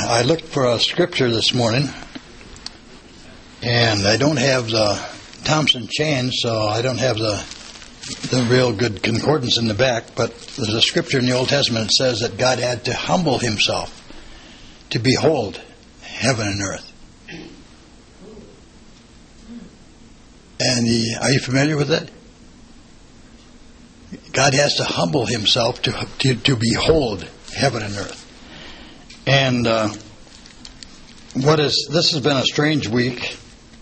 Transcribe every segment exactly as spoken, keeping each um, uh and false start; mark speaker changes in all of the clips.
Speaker 1: I looked for a scripture this morning, and I don't have the Thompson chain, so I don't have the the real good concordance in the back, but there's a scripture in the Old Testament that says that God had to humble himself to behold heaven and earth. And he, are you familiar with that? God has to humble himself to to, to behold heaven and earth. And uh, what is this has been a strange week.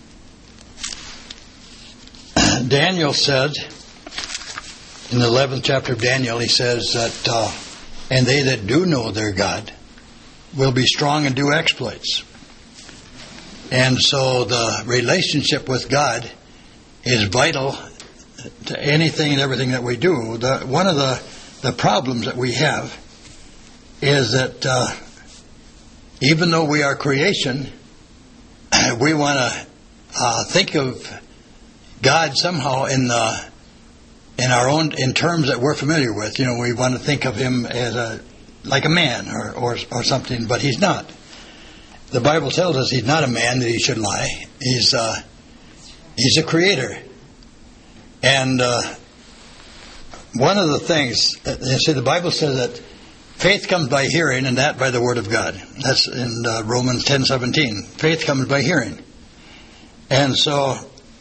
Speaker 1: Daniel said, in the eleventh chapter of Daniel, he says that, uh, and they that do know their God will be strong and do exploits. And so the relationship with God is vital to anything and everything that we do. The, one of the, the problems that we have is that uh, even though we are creation, we want to uh, think of God somehow in the in our own in terms that we're familiar with. You know, we want to think of him as a like a man or, or or something, but he's not. The Bible tells us he's not a man that he should lie. He's uh, he's a creator, and uh, one of the things you see, the Bible says that faith comes by hearing, and that by the word of God. That's in uh, Romans ten seventeen. Faith comes by hearing, and so.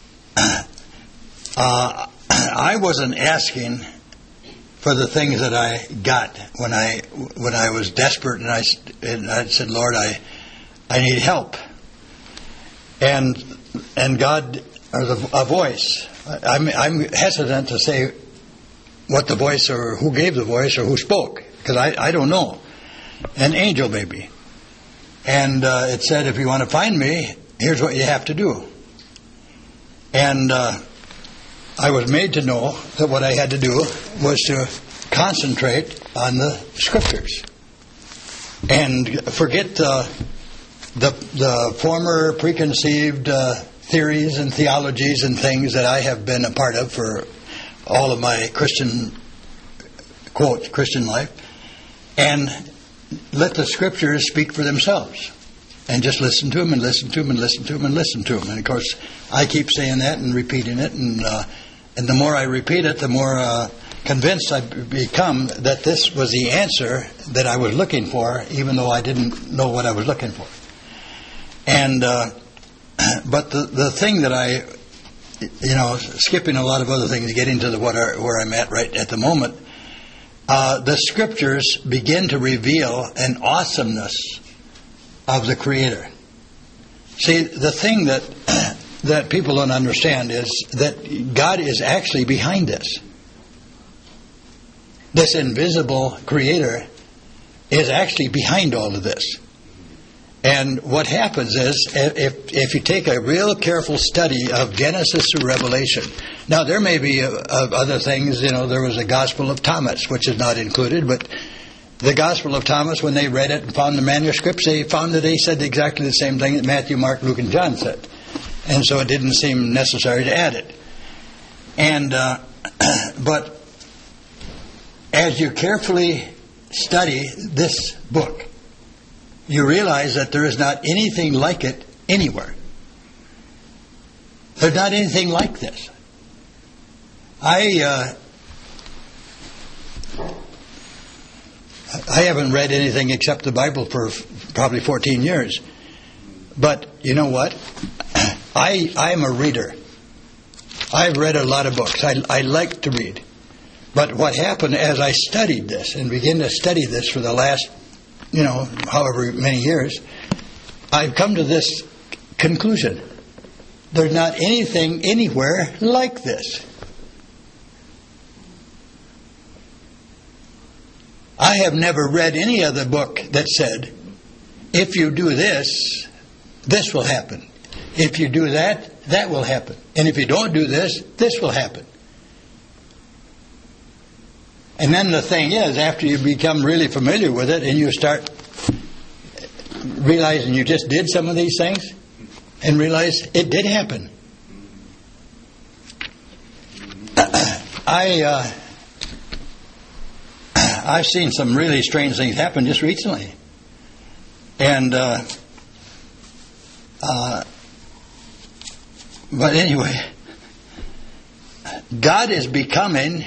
Speaker 1: Uh, I wasn't asking for the things that I got when I when I was desperate, and I and I said, Lord, I I need help, and and God, or the, a voice. I'm I'm hesitant to say what the voice or who gave the voice or who spoke, because I I don't know. An angel maybe, and uh, it said, if you want to find me, here's what you have to do. And uh, I was made to know that what I had to do was to concentrate on the Scriptures and forget uh, the the former preconceived uh, theories and theologies and things that I have been a part of for all of my Christian, quote, Christian life, and let the Scriptures speak for themselves. And just listen to them and listen to them and listen to them and listen to them. And of course, I keep saying that and repeating it. And uh, and the more I repeat it, the more uh, convinced I become that this was the answer that I was looking for, even though I didn't know what I was looking for. And uh, but the the thing that I, you know, skipping a lot of other things, getting to the what are, where I'm at right at the moment, uh, the Scriptures begin to reveal an awesomeness of the Creator. See, the thing that that people don't understand is that God is actually behind this. This invisible Creator is actually behind all of this. And what happens is, if if you take a real careful study of Genesis to Revelation, now there may be uh, other things, you know, there was a Gospel of Thomas, which is not included, but the Gospel of Thomas, when they read it and found the manuscripts, they found that they said exactly the same thing that Matthew, Mark, Luke, and John said. And so it didn't seem necessary to add it. And uh, but as you carefully study this book, you realize that there is not anything like it anywhere. There's not anything like this. I... Uh, I haven't read anything except the Bible for probably fourteen years. But you know what? I I am a reader. I've read a lot of books. I, I like to read. But what happened as I studied this and began to study this for the last, you know, however many years, I've come to this conclusion. There's not anything anywhere like this. I have never read any other book that said, if you do this, this will happen. If you do that, that will happen. And if you don't do this, this will happen. And then the thing is, after you become really familiar with it and you start realizing you just did some of these things and realize it did happen. I... Uh, I've seen some really strange things happen just recently. And, uh, uh, but anyway, God is becoming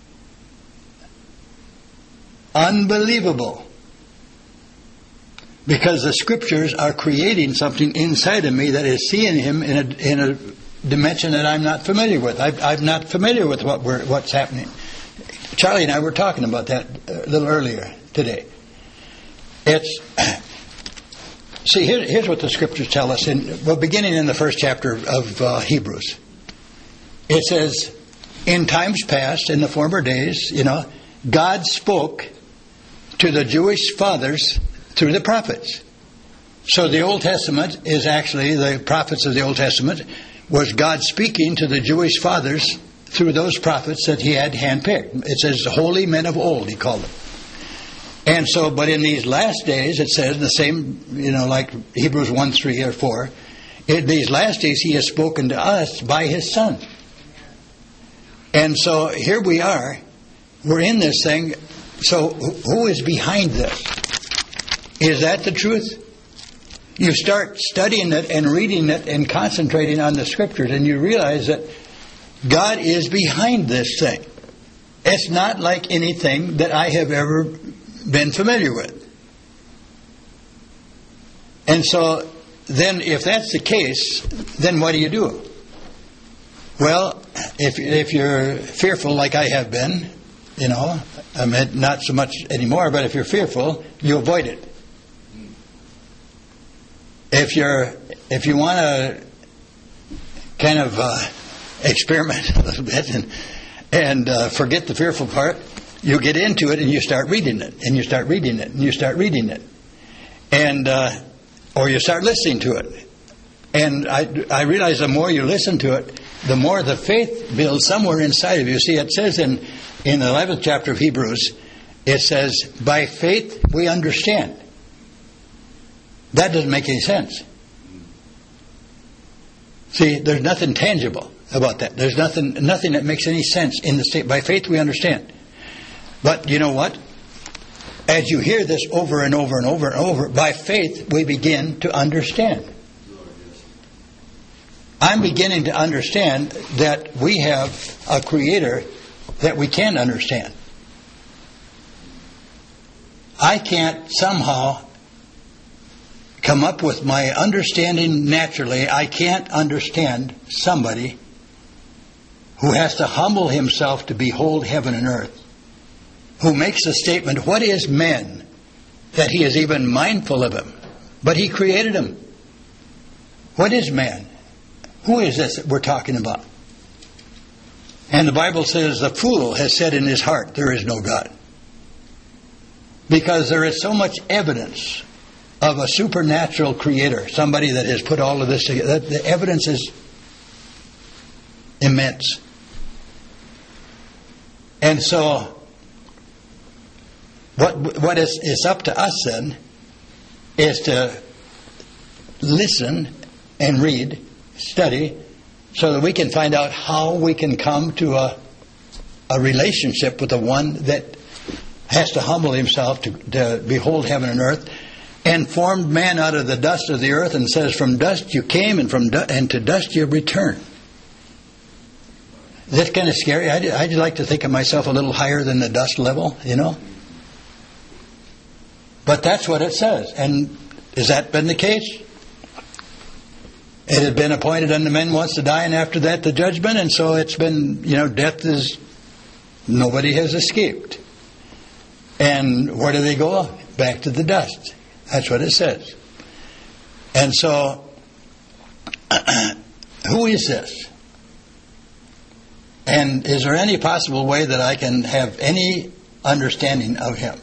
Speaker 1: unbelievable. Because the Scriptures are creating something inside of me that is seeing Him in a, in a dimension that I'm not familiar with. I, I'm not familiar with what we're, what's happening. Charlie and I were talking about that a little earlier today. It's see here, here's what the Scriptures tell us. In well, beginning in the first chapter of uh, Hebrews, it says, "In times past, in the former days, you know, God spoke to the Jewish fathers through the prophets." So the Old Testament is actually, the prophets of the Old Testament was God speaking to the Jewish fathers through those prophets that He had handpicked. It says holy men of old, He called them. And so, but in these last days, it says the same, you know, like Hebrews one, three or four, in these last days He has spoken to us by His Son. And so here we are, we're in this thing. So who is behind this? Is that the truth? You start studying it and reading it and concentrating on the Scriptures, and you realize that God is behind this thing. It's not like anything that I have ever been familiar with. And so then if that's the case, then what do you do? Well, if if you're fearful like I have been, you know, I mean, not so much anymore, but if you're fearful, you avoid it. If you're, if you want to kind of uh, experiment a little bit and and uh, forget the fearful part, you get into it and you start reading it, and you start reading it, and you start reading it, and uh, or you start listening to it. And I I realize the more you listen to it, the more the faith builds somewhere inside of you. See, it says in in the eleventh chapter of Hebrews, it says, "By faith we understand." That doesn't make any sense. See, there's nothing tangible about that. There's nothing nothing that makes any sense in the state. By faith we understand. But you know what? As you hear this over and over and over and over, by faith we begin to understand. I'm beginning to understand that we have a Creator that we can understand. I can't somehow come up with my understanding naturally. I can't understand somebody who has to humble himself to behold heaven and earth, who makes the statement, "What is man that He is even mindful of him? But He created him." What is man? Who is this that we're talking about? And the Bible says, "The fool has said in his heart, there is no God." Because there is so much evidence of a supernatural Creator, somebody that has put all of this together. The evidence is immense. And so, what what is, is up to us then is to listen and read, study, so that we can find out how we can come to a a relationship with the one that has to humble himself to, to behold heaven and earth, and formed man out of the dust of the earth, and says, "From dust you came, and from du- and to dust you return." That's kind of scary. I'd, I'd like to think of myself a little higher than the dust level, you know. But that's what it says. And has that been the case? It had been appointed unto men once to die, and after that the judgment. And so it's been, you know, death is, nobody has escaped. And where do they go? Back to the dust. That's what it says. And so, who is this? And is there any possible way that I can have any understanding of Him?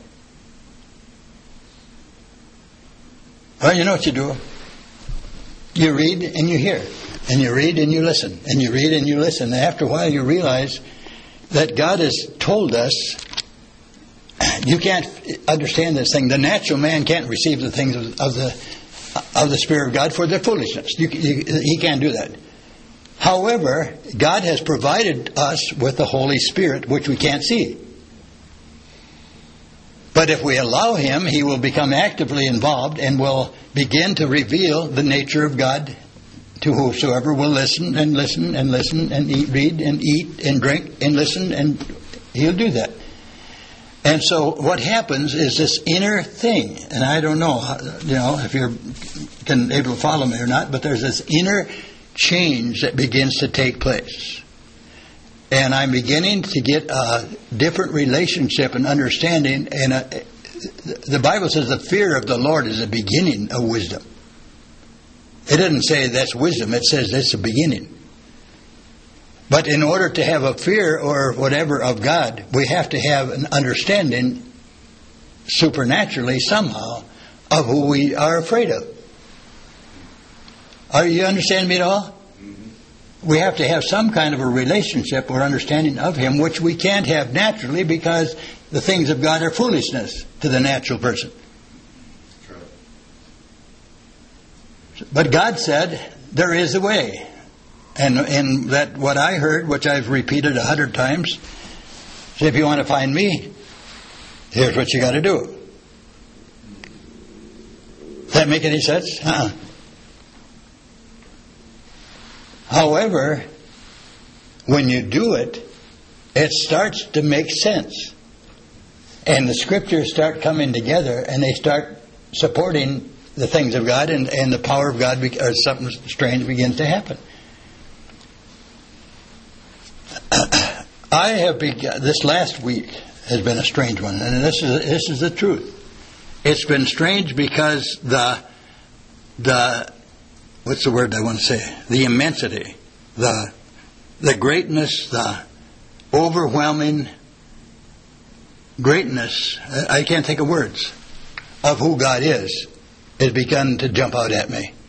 Speaker 1: Well, you know what you do? You read and you hear. And you read and you listen. And you read and you listen. And after a while you realize that God has told us, you can't understand this thing. The natural man can't receive the things of, of the of the Spirit of God, for their foolishness. You, you, he can't do that. However, God has provided us with the Holy Spirit, which we can't see. But if we allow Him, He will become actively involved and will begin to reveal the nature of God to whosoever will listen and listen and listen and eat, read and eat and drink and listen, and He'll do that. And so what happens is this inner thing, and I don't know, you know, if you're can able to follow me or not, but there's this inner change that begins to take place. And I'm beginning to get a different relationship and understanding. And a, the Bible says the fear of the Lord is the beginning of wisdom. It doesn't say that's wisdom. It says that's the beginning. But in order to have a fear or whatever of God, we have to have an understanding supernaturally somehow of who we are afraid of. Are you understanding me at all? We have to have some kind of a relationship or understanding of Him, which we can't have naturally because the things of God are foolishness to the natural person. True. But God said, there is a way. And, and that what I heard, which I've repeated a hundred times, is if you want to find me, here's what you got to do. Does that make any sense? Uh-uh. However, when you do it, it starts to make sense. And the scriptures start coming together and they start supporting the things of God, and, and the power of God, be, or something strange begins to happen. I have begun, this last week has been a strange one, and this is this is the truth. It's been strange because the the what's the word I want to say? The immensity, the the greatness, the overwhelming greatness, I can't think of words, of who God is, has begun to jump out at me.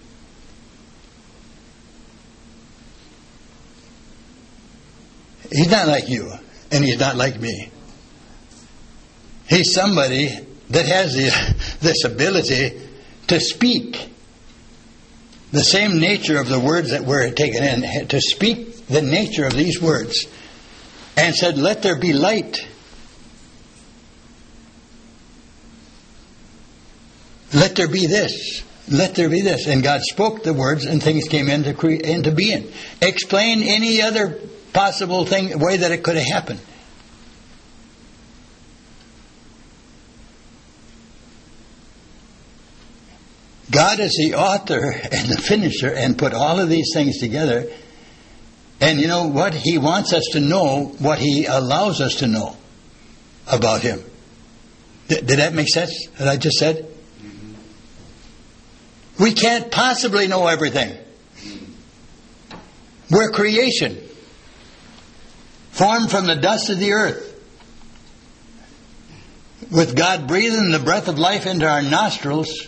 Speaker 1: He's not like you, and He's not like me. He's somebody that has the, this ability to speak the same nature of the words that were taken in, to speak the nature of these words, and said, let there be light. Let there be this. Let there be this. And God spoke the words and things came into, cre- into being. Explain any other possible thing, way that it could have happened. God is the author and the finisher and put all of these things together. And you know what? He wants us to know what He allows us to know about Him. Did, did that make sense, that I just said? Mm-hmm. We can't possibly know everything. We're creation, formed from the dust of the earth, with God breathing the breath of life into our nostrils.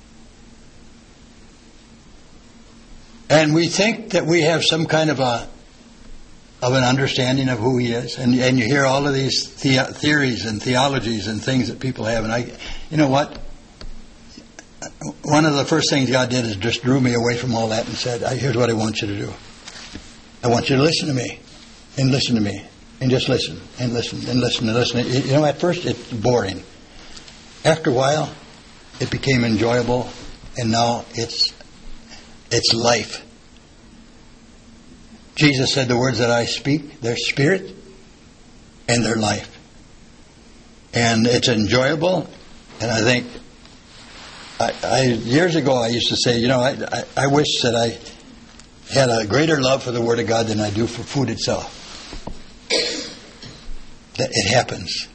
Speaker 1: And we think that we have some kind of a of an understanding of who He is. And and you hear all of these the- theories and theologies and things that people have. And I, you know what? One of the first things God did is just drew me away from all that and said, here's what I want you to do. I want you to listen to me. And listen to me. And just listen. And listen. And listen. And listen. You know, at first it's boring. After a while, it became enjoyable. And now it's it's life. Jesus said the words that I speak, they're spirit and they're life. And it's enjoyable. And I think, I, I years ago I used to say, you know, I, I, I wish that I had a greater love for the Word of God than I do for food itself. That it happens.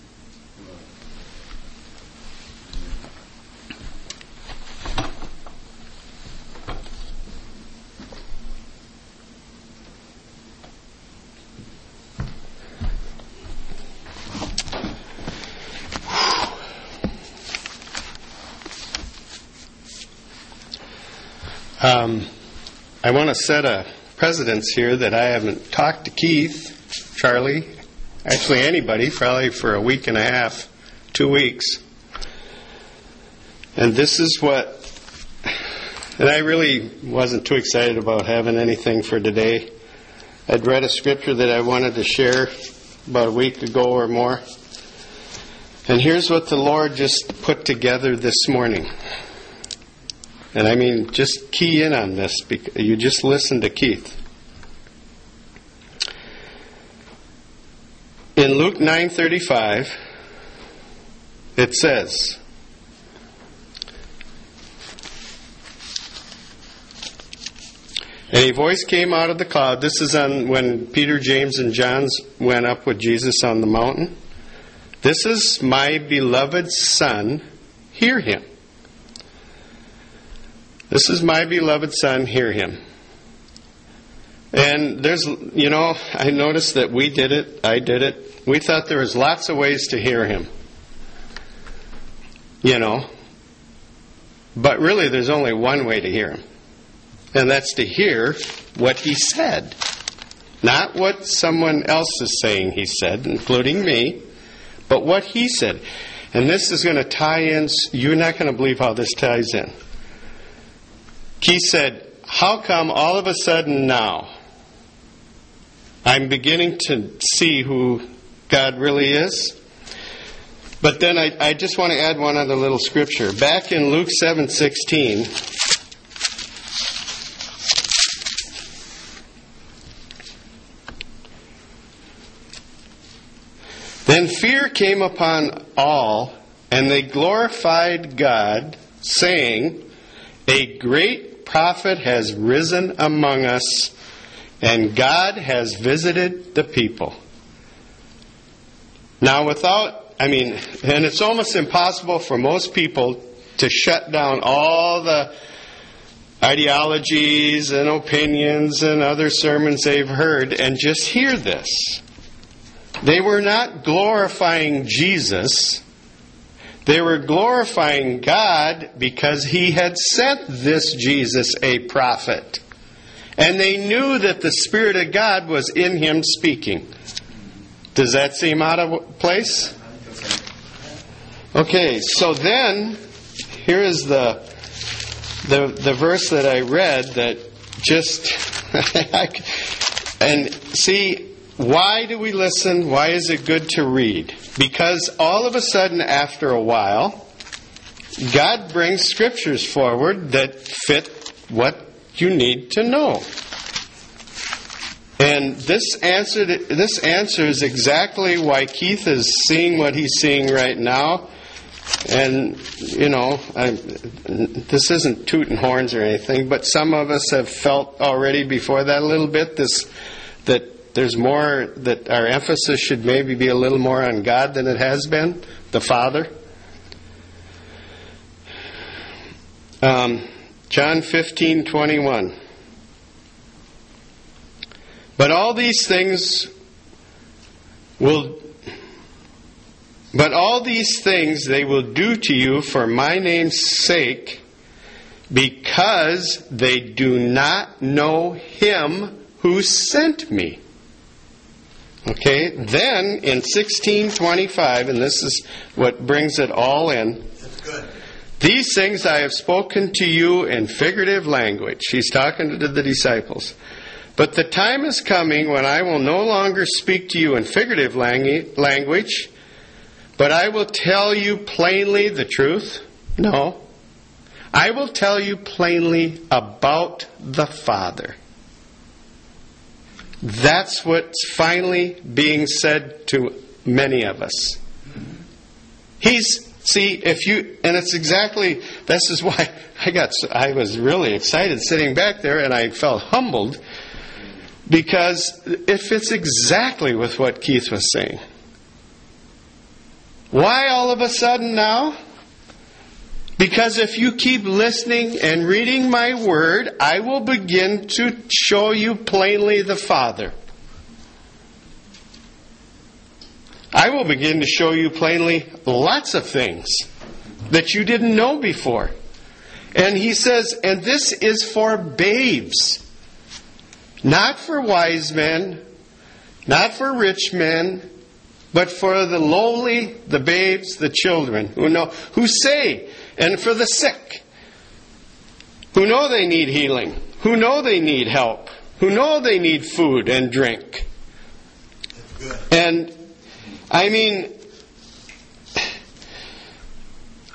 Speaker 2: Um, I want to set a precedence here that I haven't talked to Keith, Charlie, actually anybody, probably for a week and a half, two weeks. And this is what, and I really wasn't too excited about having anything for today. I'd read a scripture that I wanted to share about a week ago or more. And here's what the Lord just put together this morning. And I mean, just key in on this. Because you just listen to Keith. In Luke nine thirty-five, it says, and a voice came out of the cloud. This is on when Peter, James, and John went up with Jesus on the mountain. This is my beloved Son, hear him. This is my beloved Son, hear him. And there's, you know, I noticed that we did it, I did it. We thought there was lots of ways to hear him. You know. But really there's only one way to hear him. And that's to hear what he said. Not what someone else is saying he said, including me. But what he said. And this is going to tie in. You're not going to believe how this ties in. He said, how come all of a sudden now I'm beginning to see who God really is? But then I, I just want to add one other little scripture. Back in Luke seven sixteen, then fear came upon all, and they glorified God, saying, a great prophet has risen among us, and God has visited the people. Now without, I mean, and it's almost impossible for most people to shut down all the ideologies and opinions and other sermons they've heard and just hear this. They were not glorifying Jesus. They were glorifying God because he had sent this Jesus a prophet. And they knew that the Spirit of God was in him speaking. Does that seem out of place? Okay, so then, here is the the, the verse that I read that just... and see... Why do we listen? Why is it good to read? Because all of a sudden, after a while, God brings scriptures forward that fit what you need to know. And this answer, this answers exactly why Keith is seeing what he's seeing right now. And, you know, I, this isn't tooting horns or anything, but some of us have felt already before that a little bit this that there's more, that our emphasis should maybe be a little more on God than it has been, the Father. Um, John fifteen twenty-one. But all these things will, but all these things they will do to you for my name's sake, because they do not know him who sent me. Okay, then in sixteen twenty-five, and this is what brings it all in.
Speaker 1: That's good.
Speaker 2: These things I have spoken to you in figurative language. He's talking to the disciples. But the time is coming when I will no longer speak to you in figurative language, but I will tell you plainly the truth. No. I will tell you plainly about the Father. That's what's finally being said to many of us. He's, see, if you, and it's exactly, this is why I got, I was really excited sitting back there and I felt humbled because it fits exactly with what Keith was saying. Why all of a sudden now? Because if you keep listening and reading my word, I will begin to show you plainly the Father. I will begin to show you plainly lots of things that you didn't know before. And he says, and this is for babes, not for wise men, not for rich men, but for the lowly, the babes, the children, who know, who say, and for the sick, who know they need healing, who know they need help, who know they need food and drink. And, I mean,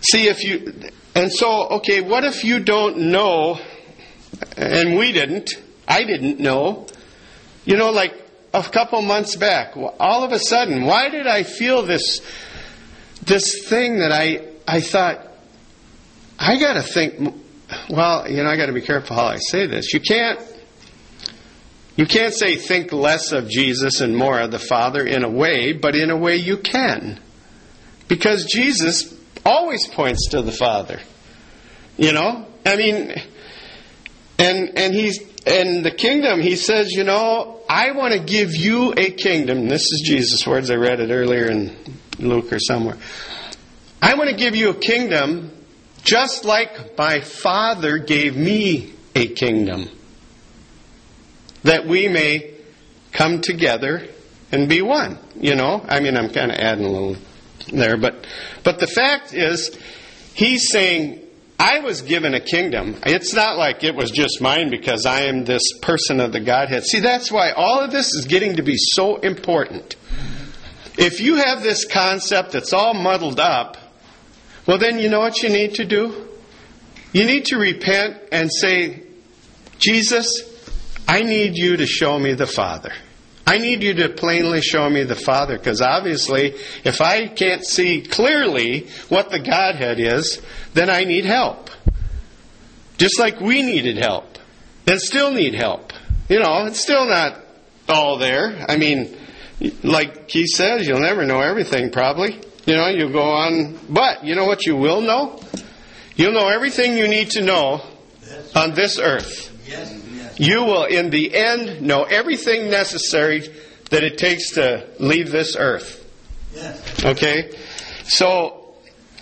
Speaker 2: See, if you, and so, okay, what if you don't know, and we didn't, I didn't know, you know, like a couple months back, all of a sudden, why did I feel this, this thing that I, I thought, I got to think, well, you know, I got to be careful how I say this. You can't, you can't say think less of Jesus and more of the Father in a way, but in a way you can. Because Jesus always points to the Father. You know? I mean, and and he's in the kingdom, he says, you know, I want to give you a kingdom. This is Jesus' words. I read it earlier in Luke or somewhere. I want to give you a kingdom just like my Father gave me a kingdom, that we may come together and be one. You know? I mean, I'm kind of adding a little there, but but the fact is, he's saying, I was given a kingdom. It's not like it was just mine because I am this person of the Godhead. See, that's why all of this is getting to be so important. If you have this concept that's all muddled up, well then you know what you need to do? You need to repent and say, Jesus, I need you to show me the Father. I need you to plainly show me the Father, because obviously, if I can't see clearly what the Godhead is, then I need help. Just like we needed help, and still need help. You know, it's still not all there. I mean, like he says, you'll never know everything, probably. You know, you'll go on, but you know what you will know? You'll know everything you need to know on this earth.
Speaker 1: Yes.
Speaker 2: You will, in the end, know everything necessary that it takes to leave this earth.
Speaker 1: Yes.
Speaker 2: Okay? So,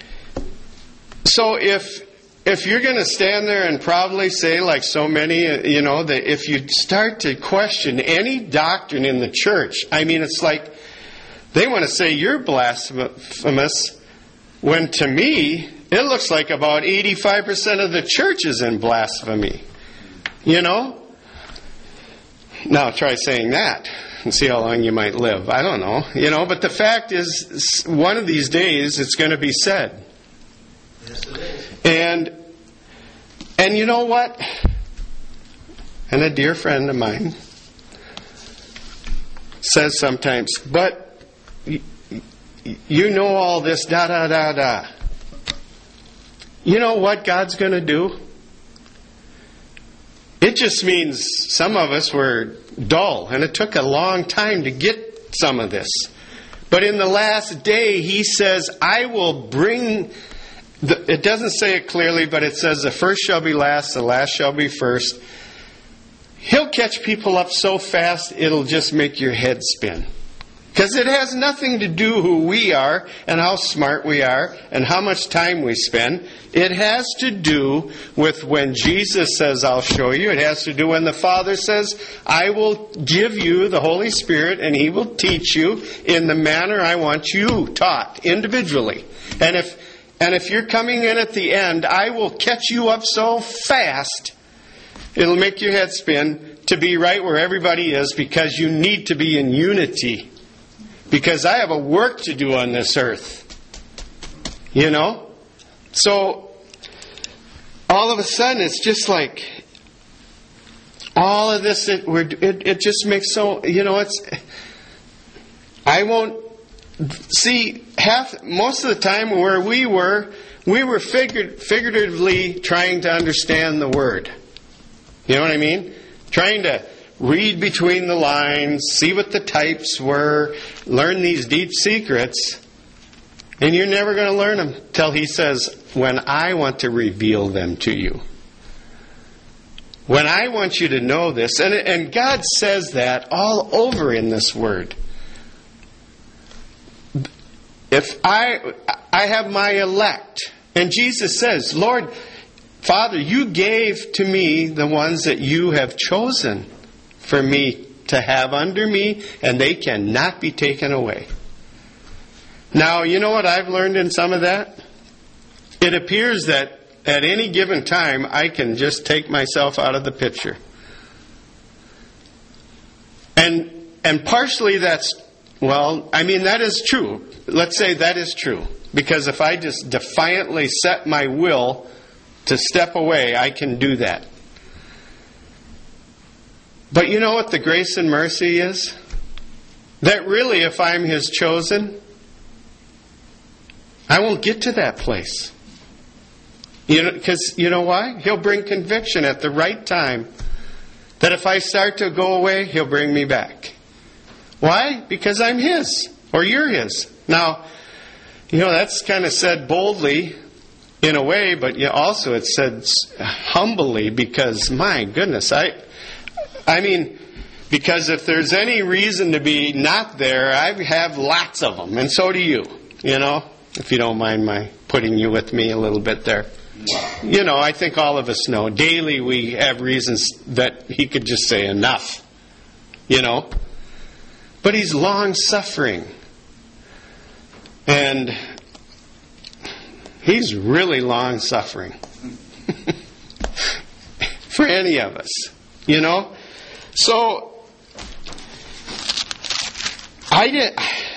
Speaker 2: so if if you're going to stand there and probably say, like so many, you know, that if you start to question any doctrine in the church, I mean, it's like they want to say you're blasphemous, when to me, it looks like about eighty-five percent of the church is in blasphemy. You know? Now try saying that and see how long you might live. I don't know. You know, but the fact is, one of these days it's going to be said.
Speaker 1: Yes, it is.
Speaker 2: And, and you know what? And a dear friend of mine says sometimes, but you, you know all this, da da da da. You know what God's going to do? It just means some of us were dull, and it took a long time to get some of this. But in the last day, he says, I will bring, the, it doesn't say it clearly, but it says the first shall be last, the last shall be first. He'll catch people up so fast, it'll just make your head spin. Because it has nothing to do who we are and how smart we are and how much time we spend. It has to do with when Jesus says, I'll show you. It has to do when the Father says, I will give you the Holy Spirit and He will teach you in the manner I want you taught individually. And if, and if you're coming in at the end, I will catch you up so fast, it'll make your head spin to be right where everybody is, because you need to be in unity. Because I have a work to do on this earth. You know? So, all of a sudden, it's just like, all of this, it, we're, it, it just makes so, you know, it's, I won't, see, half, most of the time where we were, we were figured, figuratively trying to understand the Word. You know what I mean? Trying to read between the lines, see what the types were, learn these deep secrets, and you're never going to learn them till He says, when I want to reveal them to you. When I want you to know this. And, and God says that all over in this Word. If I, I have my elect, and Jesus says, Lord, Father, you gave to me the ones that you have chosen for me to have under me, and they cannot be taken away. Now, you know what I've learned in some of that? It appears that at any given time, I can just take myself out of the picture. And and partially that's, well, I mean, that is true. Let's say that is true. Because if I just defiantly set my will to step away, I can do that. But you know what the grace and mercy is? That really, if I'm His chosen, I won't get to that place. You know, because you know why? He'll bring conviction at the right time. That if I start to go away, He'll bring me back. Why? Because I'm His, or you're His. Now, you know, that's kind of said boldly in a way, but you know, also it's said humbly because, my goodness, I, I mean, because if there's any reason to be not there, I have lots of them, and so do you, you know, if you don't mind my putting you with me a little bit there. You know, I think all of us know. Daily we have reasons that He could just say enough, you know. But He's long-suffering. And He's really long-suffering. For any of us, you know. So, I did...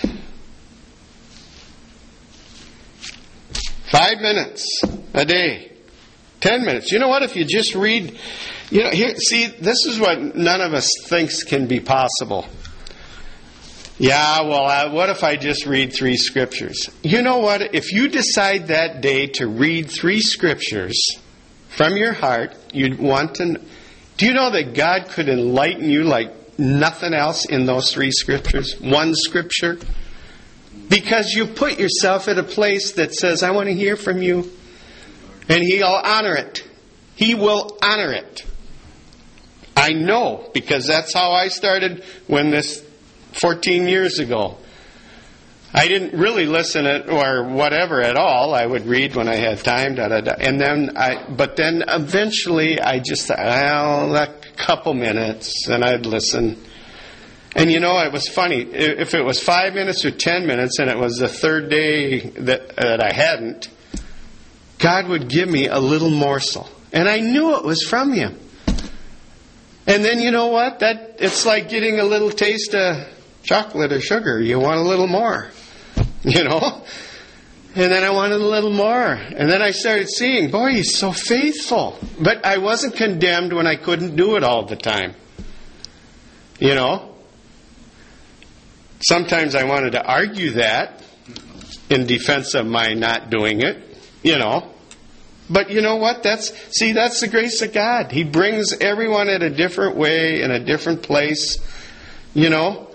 Speaker 2: Five minutes a day. Ten minutes. You know what? If you just read... You know, here, see, this is what none of us thinks can be possible. Yeah, well, uh, what if I just read three scriptures? You know what? If you decide that day to read three scriptures from your heart, you'd want to... Do you know that God could enlighten you like nothing else in those three scriptures? One scripture? Because you put yourself at a place that says, I want to hear from you. And He'll honor it. He will honor it. I know, because that's how I started when this fourteen years ago. I didn't really listen it or whatever at all. I would read when I had time, da da da. And then I, but then eventually I just thought, well, a couple minutes, and I'd listen. And you know, it was funny. If it was five minutes or ten minutes, and it was the third day that that I hadn't, God would give me a little morsel, and I knew it was from Him. And then you know what? That it's like getting a little taste of chocolate or sugar. You want a little more, you know. And then I wanted a little more, and then I started seeing, boy, He's so faithful. But I wasn't condemned when I couldn't do it all the time, you know. Sometimes I wanted to argue that in defense of my not doing it, you know. But you know what? That's see, that's the grace of God. He brings everyone in a different way, in a different place, you know.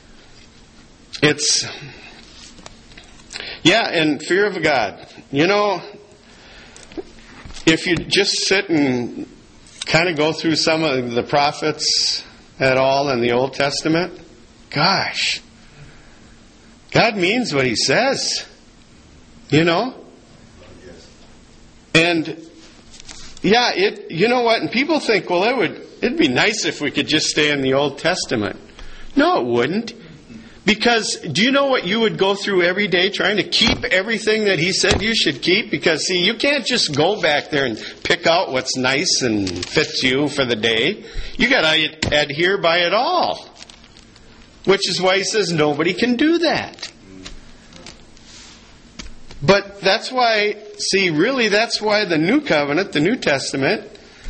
Speaker 2: It's, yeah, and fear of God. You know, if you just sit and kind of go through some of the prophets at all in the Old Testament, gosh, God means what He says, you know? And, yeah, it. You know what? And people think, well, it would, it'd be nice if we could just stay in the Old Testament. No, it wouldn't. Because do you know what you would go through every day trying to keep everything that He said you should keep? Because, see, you can't just go back there and pick out what's nice and fits you for the day. You got to adhere by it all. Which is why He says nobody can do that. But that's why, see, really that's why the New Covenant, the New Testament,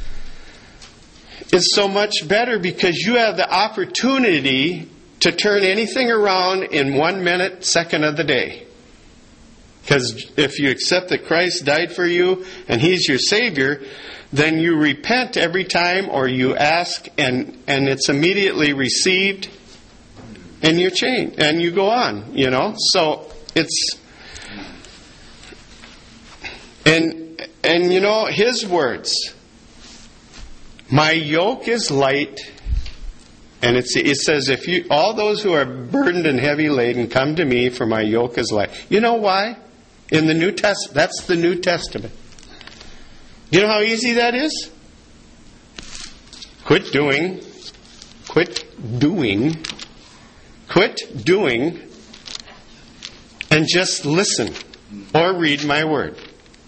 Speaker 2: is so much better, because you have the opportunity to turn anything around in one minute, second of the day. Because if you accept that Christ died for you and He's your Savior, then you repent every time, or you ask and, and it's immediately received, and you're changed, and you go on, you know. So it's... And, and you know, His words, my yoke is light, and it's, it says, if you, all those who are burdened and heavy laden, come to me, for my yoke is light. You know why? In the New Testament, that's the New Testament. Do you know how easy that is? Quit doing, quit doing, quit doing, and just listen, or read my word.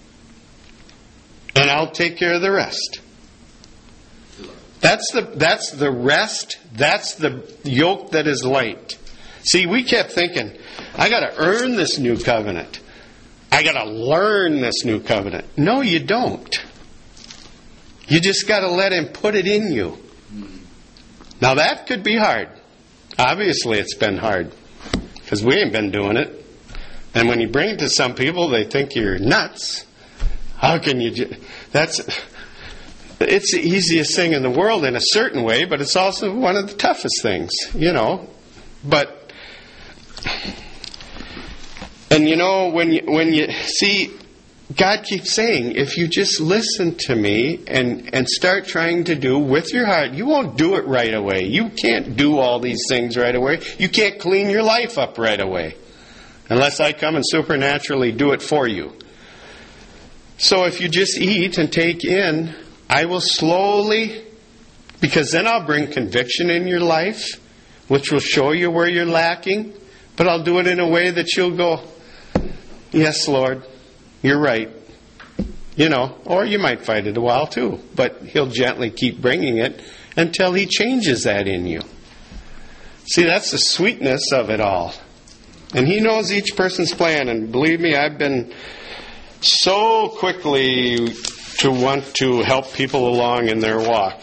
Speaker 2: And I'll take care of the rest. That's the that's the rest. That's the yoke that is light. See, we kept thinking, I got to earn this new covenant. I got to learn this new covenant. No, you don't. You just got to let Him put it in you. Now that could be hard. Obviously it's been hard. Because we ain't been doing it. And when you bring it to some people, they think you're nuts. How can you... Ju- that's... It's the easiest thing in the world in a certain way, but it's also one of the toughest things, you know. But... And you know, when you, when you see... God keeps saying, if you just listen to me and, and start trying to do with your heart, you won't do it right away. You can't do all these things right away. You can't clean your life up right away. Unless I come and supernaturally do it for you. So if you just eat and take in, I will slowly, because then I'll bring conviction in your life, which will show you where you're lacking. But I'll do it in a way that you'll go, yes, Lord. You're right. You know, or you might fight it a while too. But He'll gently keep bringing it until He changes that in you. See, that's the sweetness of it all. And He knows each person's plan. And believe me, I've been so quickly to want to help people along in their walk.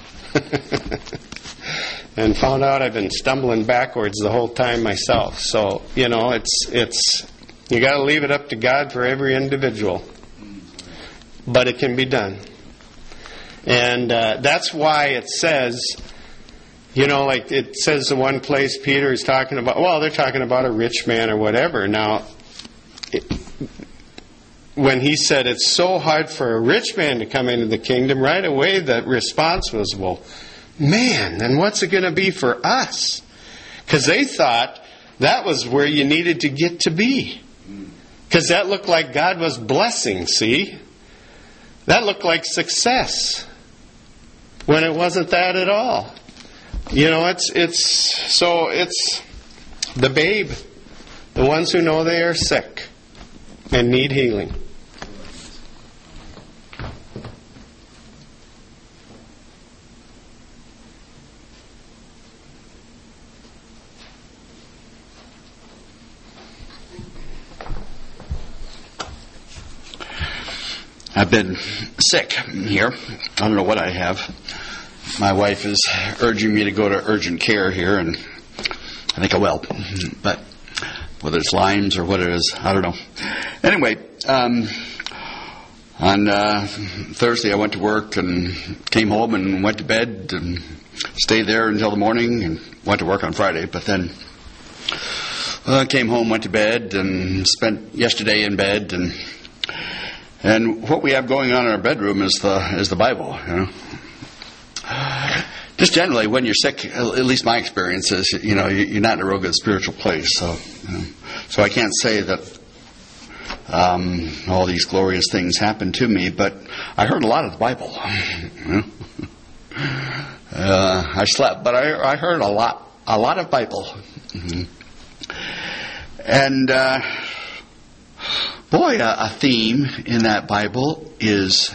Speaker 2: And found out I've been stumbling backwards the whole time myself. So, you know, it's it's... You got to leave it up to God for every individual. But it can be done. And uh, that's why it says, you know, like it says in one place, Peter is talking about, well, they're talking about a rich man or whatever. Now, it, when he said it's so hard for a rich man to come into the kingdom, right away the response was, well, man, then what's it going to be for us? Because they thought that was where you needed to get to be. Because that looked like God was blessing, see? That looked like success. When it wasn't that at all. You know, it's, it's, so it's the babe. The ones who know they are sick and need healing.
Speaker 3: I've been sick here. I don't know what I have. My wife is urging me to go to urgent care here, and I think I will. But whether it's Lyme's or what it is, I don't know. Anyway, um, on uh, Thursday I went to work and came home and went to bed and stayed there until the morning and went to work on Friday. But then uh, came home, went to bed, and spent yesterday in bed. And And what we have going on in our bedroom is the is the Bible, you know. Just generally, when you're sick, at least my experience is, you know, you're not in a real good spiritual place. So, you know, so I can't say that um, all these glorious things happened to me, but I heard a lot of the Bible. You know? uh, I slept, but I, I heard a lot, a lot of Bible, mm-hmm. and. Uh, Boy, a, a theme in that Bible is,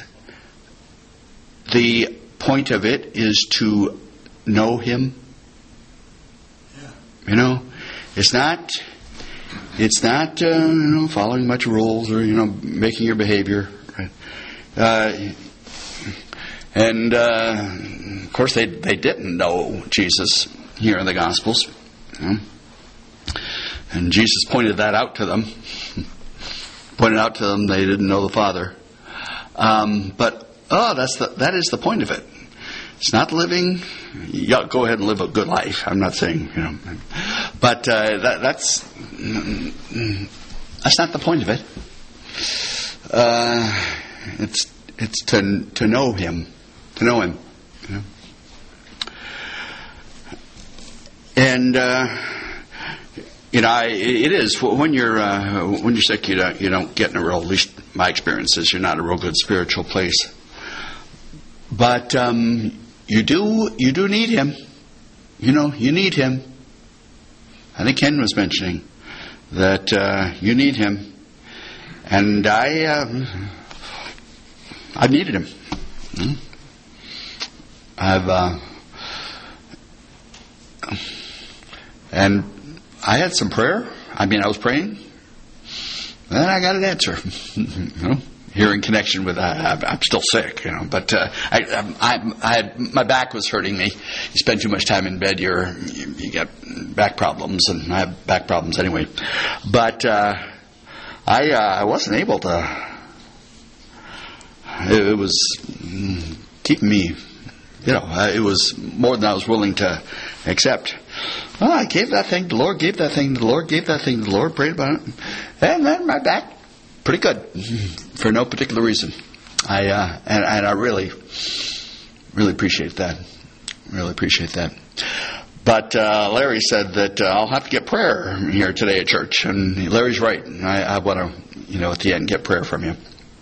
Speaker 3: the point of it is to know Him. Yeah. You know, it's not, it's not, uh, you know, following much rules or, you know, making your behavior. Right? Uh, and, uh, of course, they, they didn't know Jesus here in the Gospels. You know? And Jesus pointed that out to them. Pointed out to them they didn't know the Father. Um, but, oh, that's the, that is the point of it. It's not living, you go ahead and live a good life. I'm not saying, you know. But uh, that, that's that's not the point of it. Uh, it's it's to to know Him. To know Him. You know? And... Uh, You know, I, it is when you're uh, when you're sick, you don't you don't get in a real. At least my experience is you're not in a real good spiritual place. But um, you do you do need Him. You know, you need Him. I think Ken was mentioning that uh, you need Him, and I uh, I've needed Him. I've uh, and. I had some prayer. I mean, I was praying. then I got an answer. You know, here in connection with uh, I'm still sick, you know. But uh, I, I, I had, my back was hurting me. You spend too much time in bed, you're you, you get back problems, and I have back problems anyway. But uh, I uh, I wasn't able to. It, it was keeping me. You know, uh, it was more than I was willing to accept. Well, I gave that thing to the Lord, gave that thing to the Lord, gave that thing to the Lord, prayed about it. And then my back, pretty good, for no particular reason. I uh, and, and I really, really appreciate that. Really appreciate that. But uh, Larry said that uh, I'll have to get prayer here today at church. And Larry's right. I, I want to, you know, at the end, get prayer from you.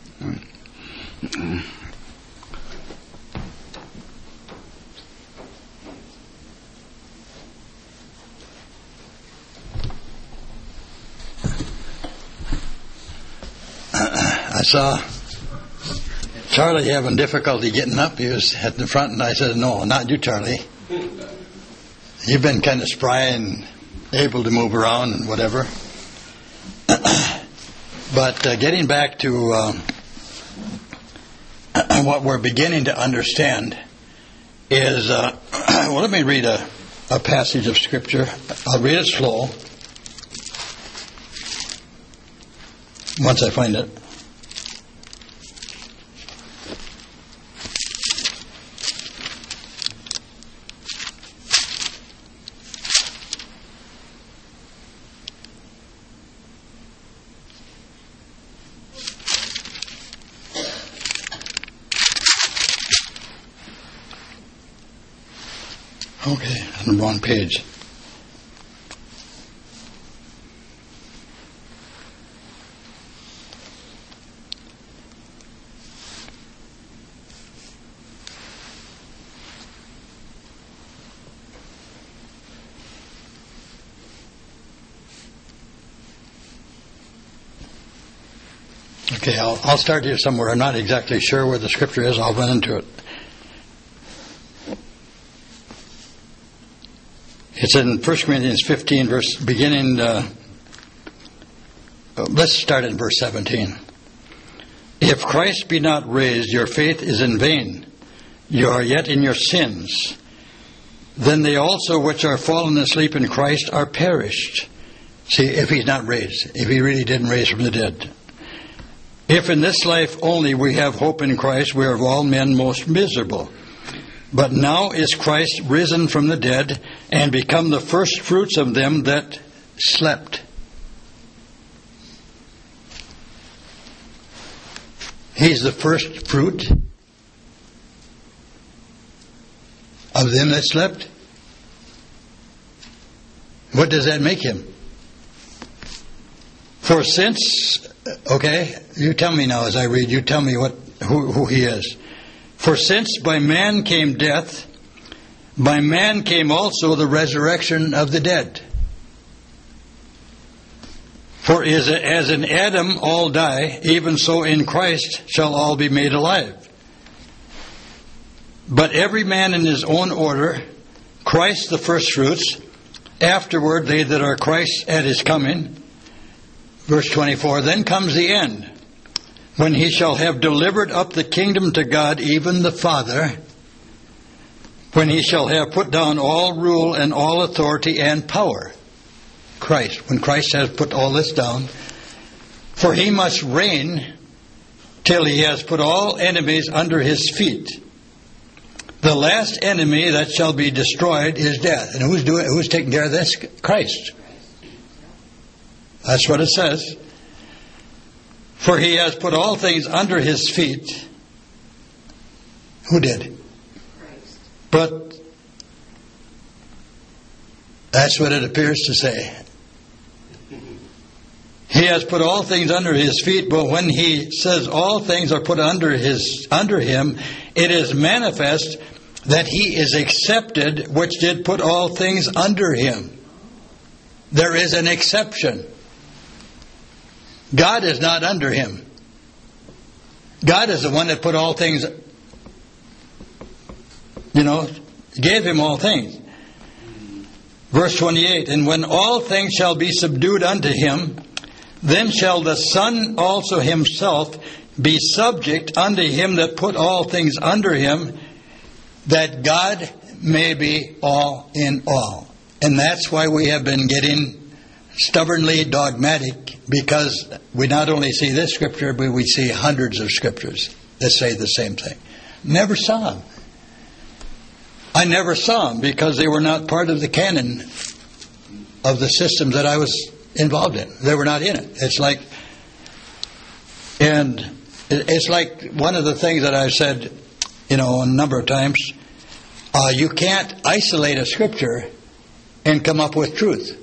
Speaker 1: I saw Charlie having difficulty getting up. He was at the front, and I said, "No, not you, Charlie. You've been kind of spry and able to move around and whatever." But uh, getting back to uh, what we're beginning to understand is, uh, well, let me read a, a passage of Scripture. I'll read it slow once I find it. Okay, on the wrong page. Okay, I'll, I'll start here somewhere. I'm not exactly sure where the scripture is. I'll run into it. It's in First Corinthians fifteen, verse beginning. Uh, let's start in verse seventeen. If Christ be not raised, your faith is in vain. You are yet in your sins. Then they also which are fallen asleep in Christ are perished. See, if he's not raised, if he really didn't raise from the dead. If in this life only we have hope in Christ, we are of all men most miserable. But now is Christ risen from the dead and become the first fruits of them that slept. He's the first fruit of them that slept. What does that make him? For since, okay, you tell me now as I read, you tell me what who, who he is. For since by man came death, by man came also the resurrection of the dead. For as in Adam all die, even so in Christ shall all be made alive. But every man in his own order, Christ the firstfruits, afterward they that are Christ at his coming. Verse twenty-four, then comes the end, when he shall have delivered up the kingdom to God, even the Father, when he shall have put down all rule and all authority and power. Christ, when Christ has put all this down, for he must reign till he has put all enemies under his feet. The last enemy that shall be destroyed is death. And who's doing? Who's taking care of this? Christ. That's what it says. For he has put all things under his feet. Who did? Christ. But that's what it appears to say. He has put all things under his feet, but when he says all things are put under his under him, it is manifest that he is accepted, which did put all things under him. There is an exception. God is not under him. God is the one that put all things, you know, gave him all things. Verse twenty-eight, and when all things shall be subdued unto him, then shall the Son also himself be subject unto him that put all things under him, that God may be all in all. And that's why we have been getting stubbornly dogmatic, because we not only see this scripture, but we see hundreds of scriptures that say the same thing. Never saw them. I never saw them because they were not part of the canon of the systems that I was involved in. They were not in it. It's like, and it's like one of the things that I've said, you know, a number of times, uh, you can't isolate a scripture and come up with truth.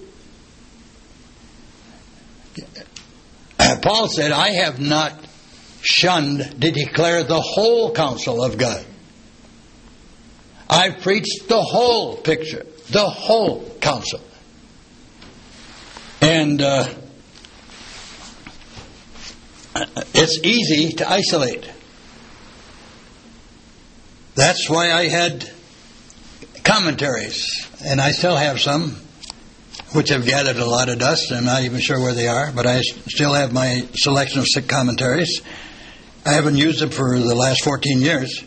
Speaker 1: Paul said, I have not shunned to declare the whole counsel of God. I've preached the whole picture, the whole counsel. And uh, it's easy to isolate. That's why I had commentaries, and I still have some, which have gathered a lot of dust. I'm not even sure where they are, but I still have my selection of sick commentaries. I haven't used them for the last fourteen years.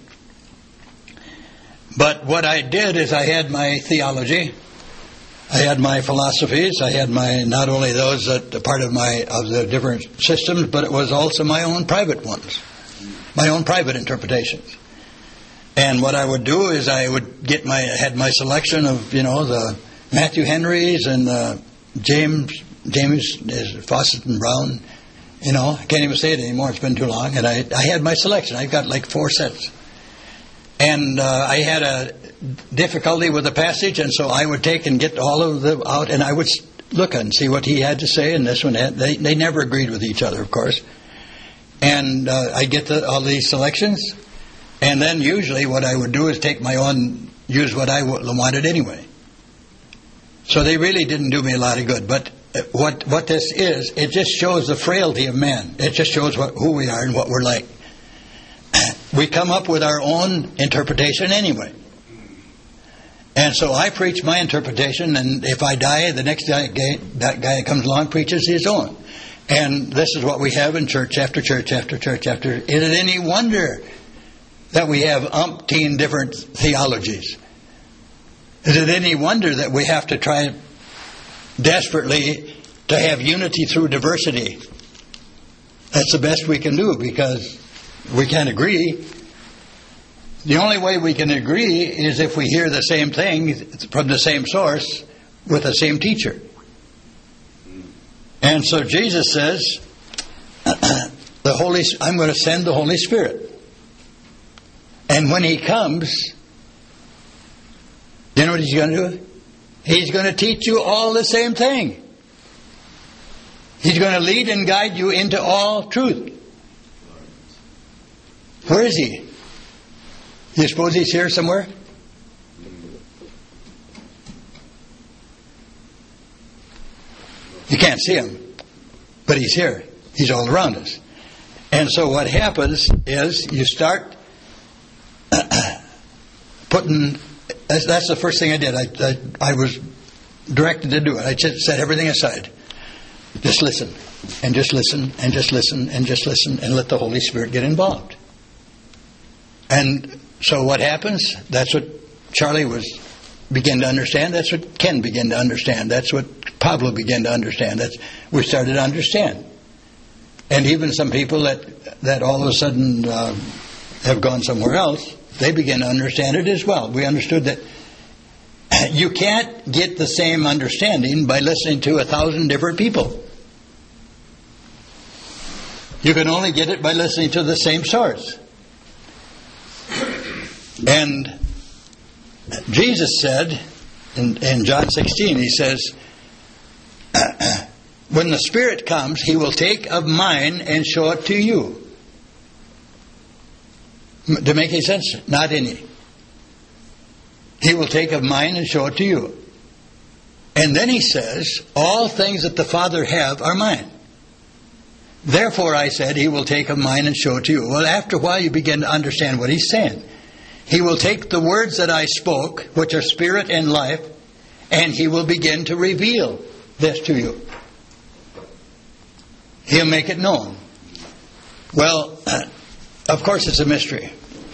Speaker 1: But what I did is I had my theology, I had my philosophies, I had my, not only those that are part of my of the different systems, but it was also my own private ones, my own private interpretations. And what I would do is I would get my had my selection of, you know, the Matthew Henrys and the James James Fawcett and Brown. You know, I can't even say it anymore. It's been too long. And I I had my selection. I've got like four sets. And uh, I had a difficulty with the passage, and so I would take and get all of them out, and I would look and see what he had to say, and this one had. They, they never agreed with each other, of course. And uh, I get the, all these selections, and then usually what I would do is take my own, use what I wanted anyway. So they really didn't do me a lot of good. But what what this is, it just shows the frailty of man. It just shows what, who we are and what we're like. We come up with our own interpretation anyway. And so I preach my interpretation, and if I die, the next guy, that guy that comes along preaches his own. And this is what we have in church after church after church after. Is it any wonder that we have umpteen different theologies? Is it any wonder that we have to try desperately to have unity through diversity? That's the best we can do, because we can't agree. The only way we can agree is if we hear the same thing from the same source with the same teacher. And so Jesus says, "The Holy, I'm going to send the Holy Spirit, and when He comes, you know what He's going to do? He's going to teach you all the same thing. He's going to lead and guide you into all truth." Where is He? You suppose He's here somewhere? You can't see Him, but He's here. He's all around us. And so what happens is you start putting... That's, that's the first thing I did. I, I, I was directed to do it. I just set everything aside. Just listen, and just listen, and just listen, and just listen, and let the Holy Spirit get involved. And so what happens? That's what Charlie was began to understand. That's what Ken began to understand. That's what Pablo began to understand. That's we started to understand. And even some people that that all of a sudden uh, have gone somewhere else, they began to understand it as well. We understood that you can't get the same understanding by listening to a thousand different people. You can only get it by listening to the same source. And Jesus said in, in John sixteen, He says, when the Spirit comes, He will take of mine and show it to you. To make any sense? Not any. He will take of mine and show it to you. And then He says, all things that the Father have are mine. Therefore, I said, He will take of mine and show it to you. Well, after a while, you begin to understand what He's saying. He will take the words that I spoke, which are spirit and life, and He will begin to reveal this to you. He'll make it known. Well, uh, of course it's a mystery.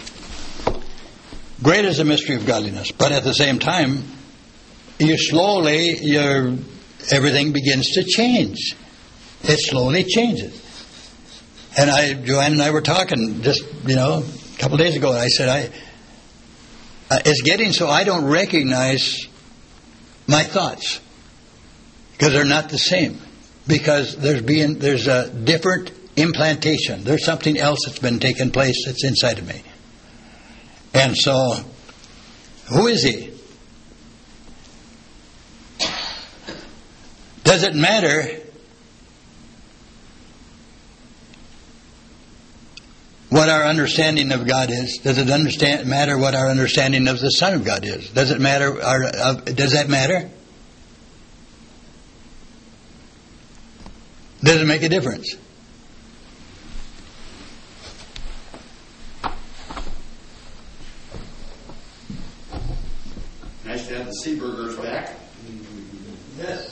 Speaker 1: Great is the mystery of godliness, but at the same time, you slowly, your everything begins to change. It slowly changes. And I, Joanne and I were talking just, you know, a couple of days ago, and I said, I, uh, it's getting so I don't recognize my thoughts because they're not the same. Because there's being there's a different implantation. There's something else that's been taking place that's inside of me. And so, who is he? Does it matter what our understanding of God is? Does it understand, matter what our understanding of the Son of God is? Does it matter? Our, uh, does that matter? Does it make a difference?
Speaker 3: Nice to have the Seaburgers back.
Speaker 1: Yes.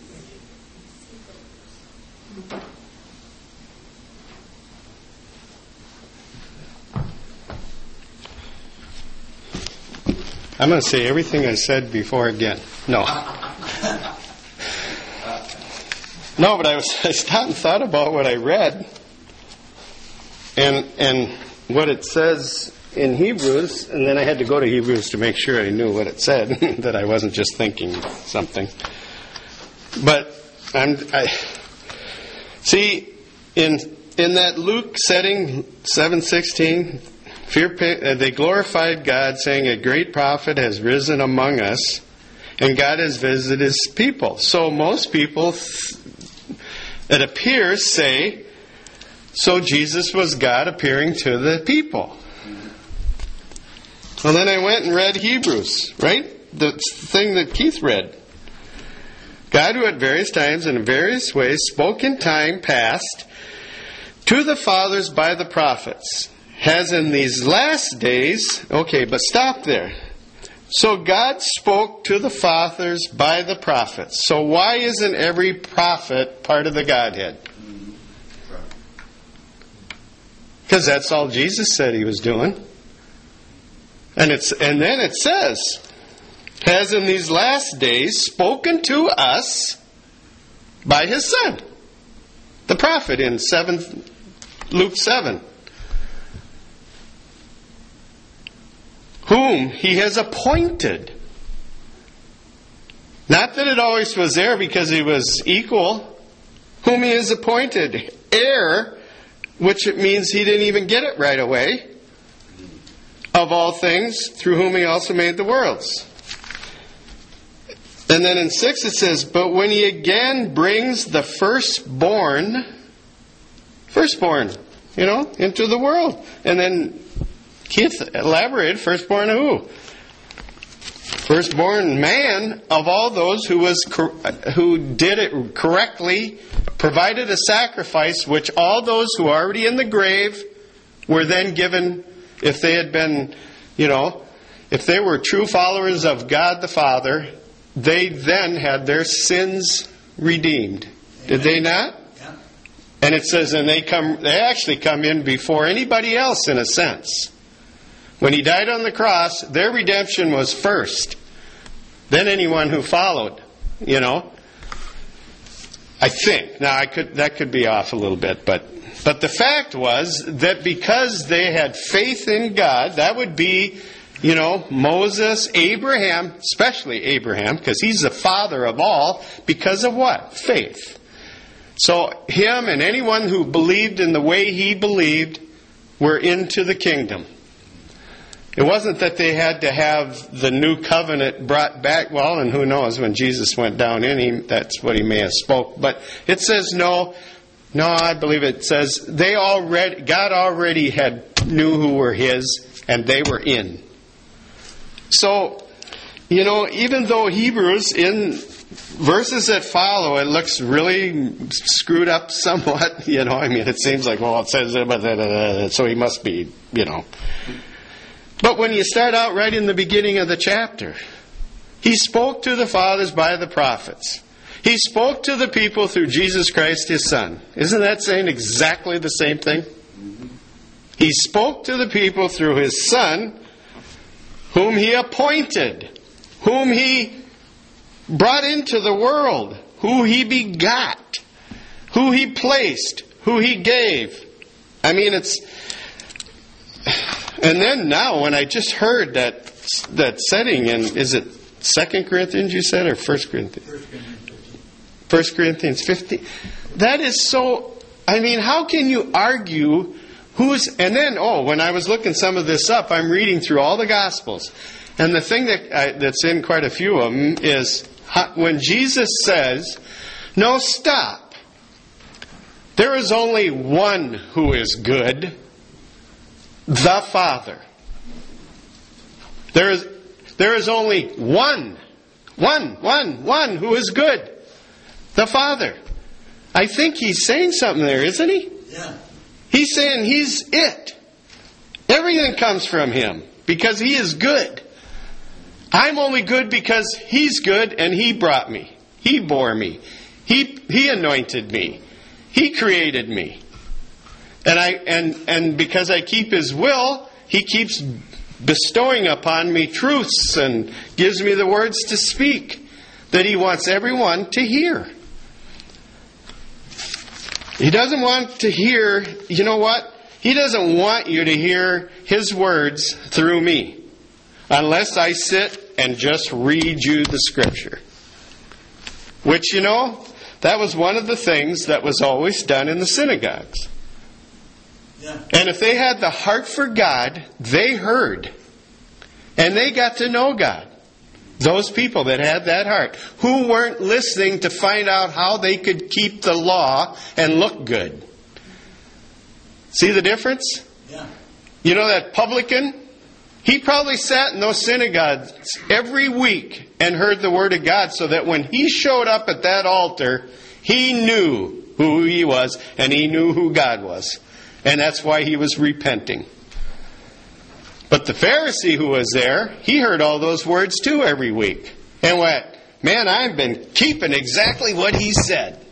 Speaker 2: I'm going to say everything I said before again. No. No, but I was I stopped and thought about what I read and and what it says in Hebrews, and then I had to go to Hebrews to make sure I knew what it said, that I wasn't just thinking something. But I'm I see in in that Luke setting seven sixteen, fear uh, they glorified God, saying, "A great prophet has risen among us, and God has visited His people." So most people, it appears, say, so Jesus was God appearing to the people. Well, then I went and read Hebrews, right? The thing that Keith read. God, who at various times and in various ways spoke in time past to the fathers by the prophets, has in these last days... Okay, but stop there. So God spoke to the fathers by the prophets. So why isn't every prophet part of the Godhead? Because that's all Jesus said He was doing. And it's and then it says, has in these last days spoken to us by His Son, the prophet, in seven, Luke seven, whom He has appointed. Not that it always was there because He was equal. Whom He has appointed heir, which it means He didn't even get it right away, of all things, through whom He also made the worlds. And then in six it says, but when He again brings the firstborn, firstborn, you know, into the world. And then Keith elaborated, firstborn of who? Firstborn man of all those who was who did it correctly, provided a sacrifice, which all those who are already in the grave were then given. If they had been, you know, if they were true followers of God the Father, they then had their sins redeemed. Did they not?
Speaker 1: Yeah.
Speaker 2: And it says, and they come, they actually come in before anybody else in a sense. When He died on the cross, their redemption was first. Then anyone who followed, you know. I think. Now I could that could be off a little bit, but But the fact was that because they had faith in God, that would be, you know, Moses, Abraham, especially Abraham, because he's the father of all, because of what? Faith. So him and anyone who believed in the way he believed were into the kingdom. It wasn't that they had to have the new covenant brought back. Well, and who knows, when Jesus went down in him, that's what He may have spoke. But it says no... No, I believe it says they already, God already had knew who were His, and they were in. So, you know, even though Hebrews, in verses that follow, it looks really screwed up somewhat. You know, I mean, it seems like, well, it says, so He must be, you know. But when you start out right in the beginning of the chapter, He spoke to the fathers by the prophets. He spoke to the people through Jesus Christ, His Son. Isn't that saying exactly the same thing? He spoke to the people through His Son, whom He appointed, whom He brought into the world, who He begot, who He placed, who He gave. I mean, it's... And then now, when I just heard that that setting in, is it Second Corinthians you said, or First Corinthians? First Corinthians fifteen. That is so... I mean, how can you argue who's... And then, oh, when I was looking some of this up, I'm reading through all the Gospels. And the thing that I, that's in quite a few of them is how, when Jesus says, no, stop. There is only one who is good, the Father. There is, there is only one, one, one, one who is good, the Father. I think He's saying something there, isn't He?
Speaker 1: Yeah.
Speaker 2: He's saying He's it. Everything comes from Him because He is good. I'm only good because He's good and He brought me. He bore me. He He anointed me. He created me. And I and and because I keep His will, He keeps bestowing upon me truths and gives me the words to speak that He wants everyone to hear. He doesn't want to hear, you know what? He doesn't want you to hear His words through me. Unless I sit and just read you the Scripture. Which, you know, that was one of the things that was always done in the synagogues.
Speaker 1: Yeah.
Speaker 2: And if they had the heart for God, they heard. And they got to know God. Those people that had that heart. Who weren't listening to find out how they could keep the law and look good. See the difference?
Speaker 1: Yeah.
Speaker 2: You know that publican? He probably sat in those synagogues every week and heard the Word of God so that when he showed up at that altar, he knew who he was and he knew who God was. And that's why he was repenting. But the Pharisee who was there, he heard all those words too every week. And went, man, I've been keeping exactly what he said.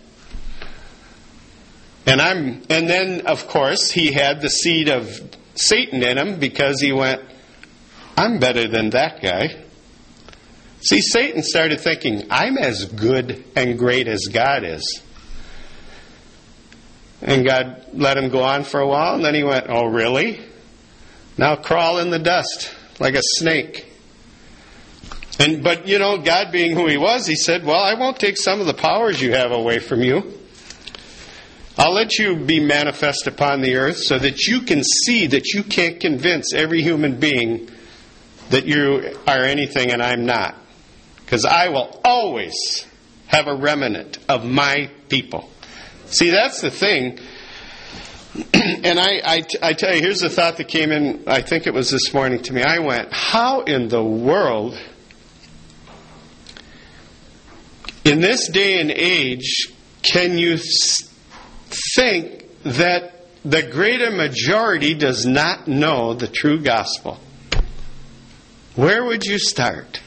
Speaker 2: And I'm, and then, of course, he had the seed of Satan in him because he went, I'm better than that guy. See, Satan started thinking, I'm as good and great as God is. And God let him go on for a while, and then he went, oh, really? Now crawl in the dust like a snake. And but, you know, God being who He was, He said, well, I won't take some of the powers you have away from you. I'll let you be manifest upon the earth so that you can see that you can't convince every human being that you are anything and I'm not. Because I will always have a remnant of my people. See, that's the thing. And I, I, I tell you, here's the thought that came in, I think it was this morning to me. I went, how in the world, in this day and age, can you think that the greater majority does not know the true gospel? Where would you start?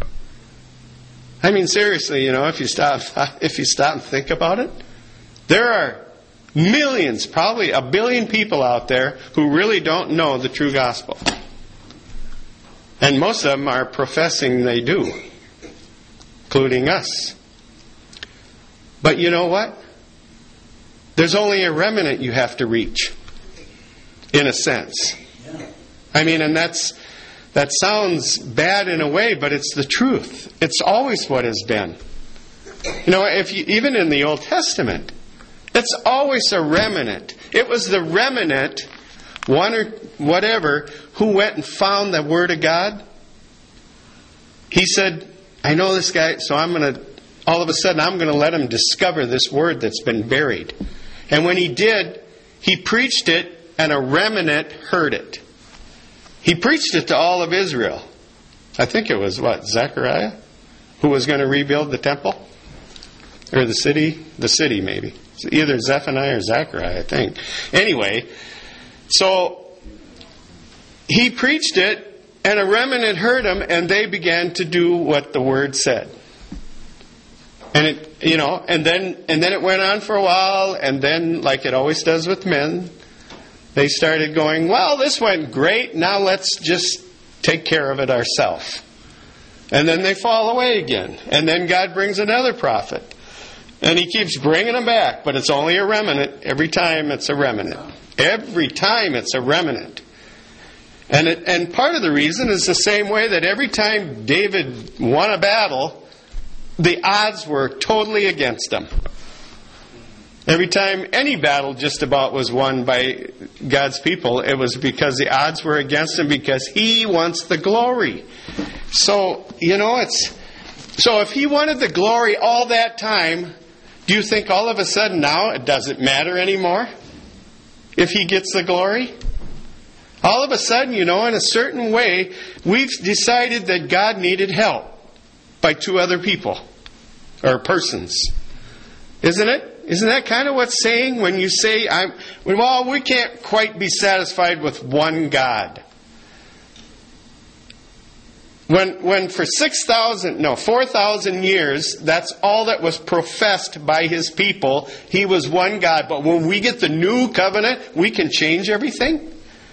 Speaker 2: I mean, seriously, you know, if you stop, if you stop and think about it, there are millions, probably a billion people out there who really don't know the true gospel. And most of them are professing they do, including us. But you know what? There's only a remnant you have to reach, in a sense. I mean, and that's that sounds bad in a way, but it's the truth. It's always what has been. You know, if you, even in the Old Testament, it's always a remnant. It was the remnant, one or whatever, who went and found the Word of God. He said, I know this guy, so I'm going to, all of a sudden, I'm going to let him discover this Word that's been buried. And when he did, he preached it, and a remnant heard it. He preached it to all of Israel. I think it was, what, Zechariah? Who was going to rebuild the temple? Or the city? The city, maybe. Either Zephaniah or Zechariah, I think. Anyway, so he preached it, and a remnant heard him, and they began to do what the Word said. And it, you know, and then and then it went on for a while, and then, like it always does with men, they started going, well, this went great, now let's just take care of it ourselves. And then they fall away again. And then God brings another prophet. And He keeps bringing them back, but it's only a remnant. Every time it's a remnant. Every time it's a remnant. And it, and part of the reason is the same way that every time David won a battle, the odds were totally against him. Every time any battle just about was won by God's people, it was because the odds were against him, because He wants the glory. So, you know, it's so if He wanted the glory all that time, do you think all of a sudden now it doesn't matter anymore if He gets the glory? All of a sudden, you know, in a certain way, we've decided that God needed help by two other people or persons. Isn't it? Isn't that kind of what's saying when you say, I'm, well, we can't quite be satisfied with one God? When, when for six thousand, no, four thousand years, that's all that was professed by His people. He was one God. But when we get the new covenant, we can change everything?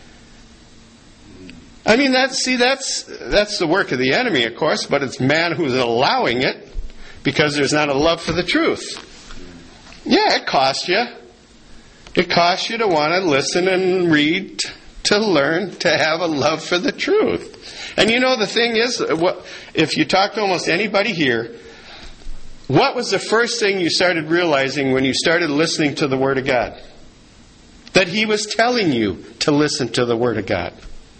Speaker 2: I mean, that's, see, that's, that's the work of the enemy, of course, but it's man who's allowing it because there's not a love for the truth. Yeah, it costs you. It costs you to want to listen and read, to learn, to have a love for the truth. And you know, the thing is, if you talk to almost anybody here, what was the first thing you started realizing when you started listening to the Word of God? That He was telling you to listen to the Word of God.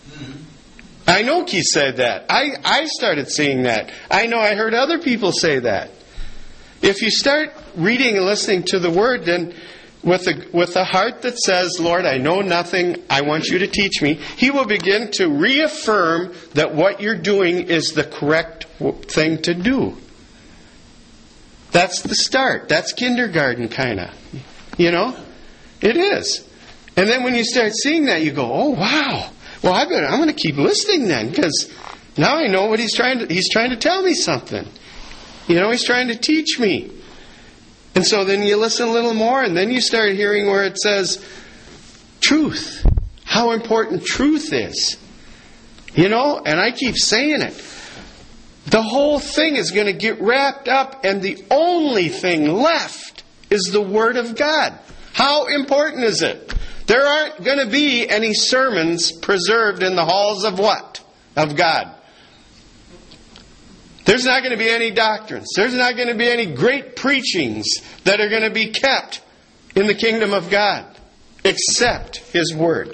Speaker 2: I know Keith said that. I, I started seeing that. I know I heard other people say that. If you start reading and listening to the Word, then with a, with a heart that says, Lord, I know nothing, I want you to teach me, He will begin to reaffirm that what you're doing is the correct thing to do. That's the start. That's kindergarten, kind of. You know? It is. And then when you start seeing that, you go, oh, wow. Well, I better, I'm going to keep listening then, because now I know what he's trying to, he's trying to tell me something. You know, He's trying to teach me. And so then you listen a little more, and then you start hearing where it says, truth. How important truth is. You know, and I keep saying it. The whole thing is going to get wrapped up, and the only thing left is the Word of God. How important is it? There aren't going to be any sermons preserved in the halls of what? Of God. There's not going to be any doctrines. There's not going to be any great preachings that are going to be kept in the kingdom of God, except His Word.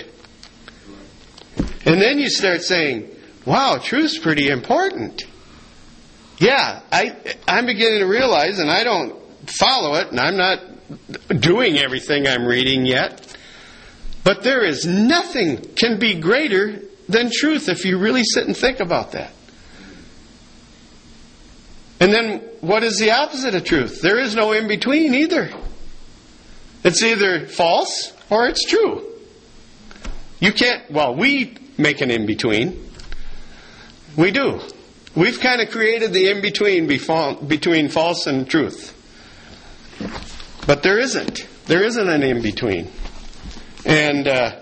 Speaker 2: And then you start saying, wow, truth's pretty important. Yeah, I, I'm beginning to realize, and I don't follow it, and I'm not doing everything I'm reading yet, but there is nothing can be greater than truth if you really sit and think about that. And then, what is the opposite of truth? There is no in-between either. It's either false or it's true. You can't, well, we make an in-between. We do. We've kind of created the in-between between false and truth. But there isn't. There isn't an in-between. And, uh,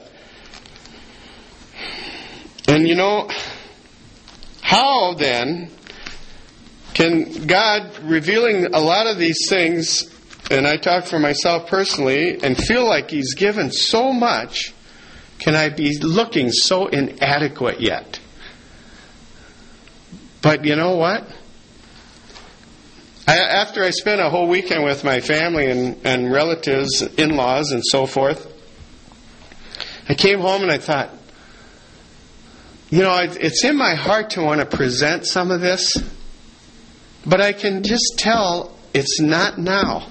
Speaker 2: and you know, how then can God, revealing a lot of these things, and I talk for myself personally, and feel like He's given so much, can I be looking so inadequate yet? But you know what? I, after I spent a whole weekend with my family and, and relatives, in-laws, and so forth, I came home and I thought, you know, it, it's in my heart to want to present some of this, but I can just tell it's not now.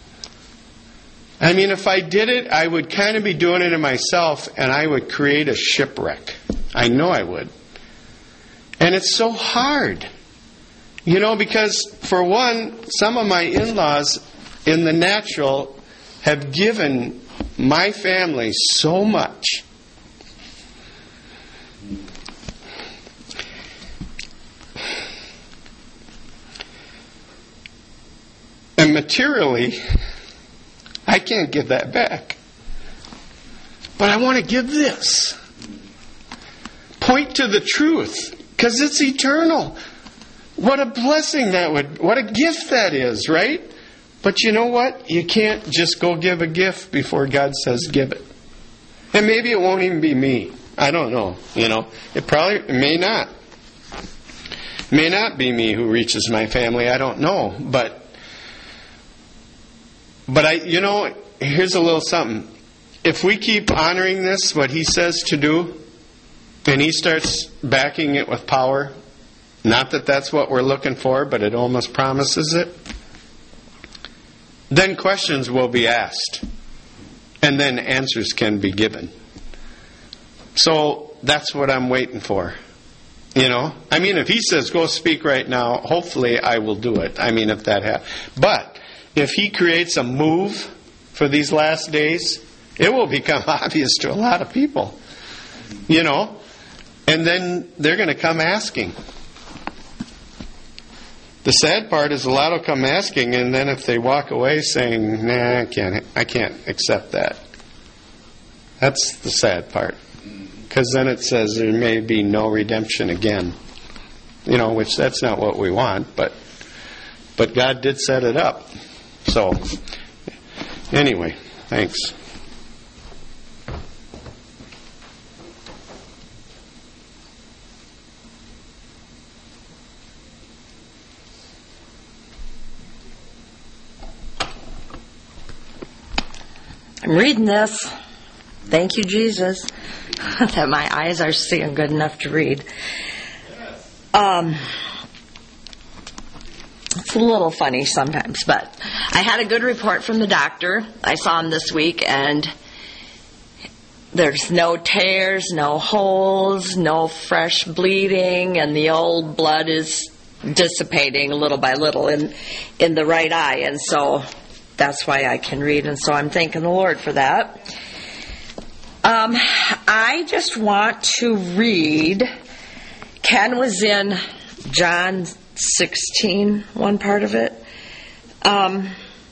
Speaker 2: I mean, if I did it, I would kind of be doing it to myself, and I would create a shipwreck. I know I would. And it's so hard. You know, because for one, some of my in-laws in the natural have given my family so much. materially, I can't give that back. But I want to give this. Point to the truth, because it's eternal. What a blessing that would, what a gift that is, right? But you know what? You can't just go give a gift before God says give it. And maybe it won't even be me. I don't know. You know, it probably it may not. It may not be me who reaches my family. I don't know. But, but I, you know, here's a little something. If we keep honoring this, what He says to do, and He starts backing it with power, not that that's what we're looking for, but it almost promises it, then questions will be asked. And then answers can be given. So that's what I'm waiting for. You know? I mean, if He says, go speak right now, hopefully I will do it. I mean, if that happens. But if He creates a move for these last days, it will become obvious to a lot of people. You know? And then they're going to come asking. The sad part is a lot will come asking, and then if they walk away saying, nah, I can't, I can't accept that. That's the sad part. Because then it says there may be no redemption again. You know, which that's not what we want, but but God did set it up. So, anyway, thanks.
Speaker 4: I'm reading this. Thank you, Jesus, that my eyes are seeing good enough to read. Um, it's a little funny sometimes, but I had a good report from the doctor. I saw him this week, and there's no tears, no holes, no fresh bleeding, and the old blood is dissipating little by little in in the right eye, and so that's why I can read, and so I'm thanking the Lord for that. Um, I just want to read, Ken was in John sixteen, one part of it. Um,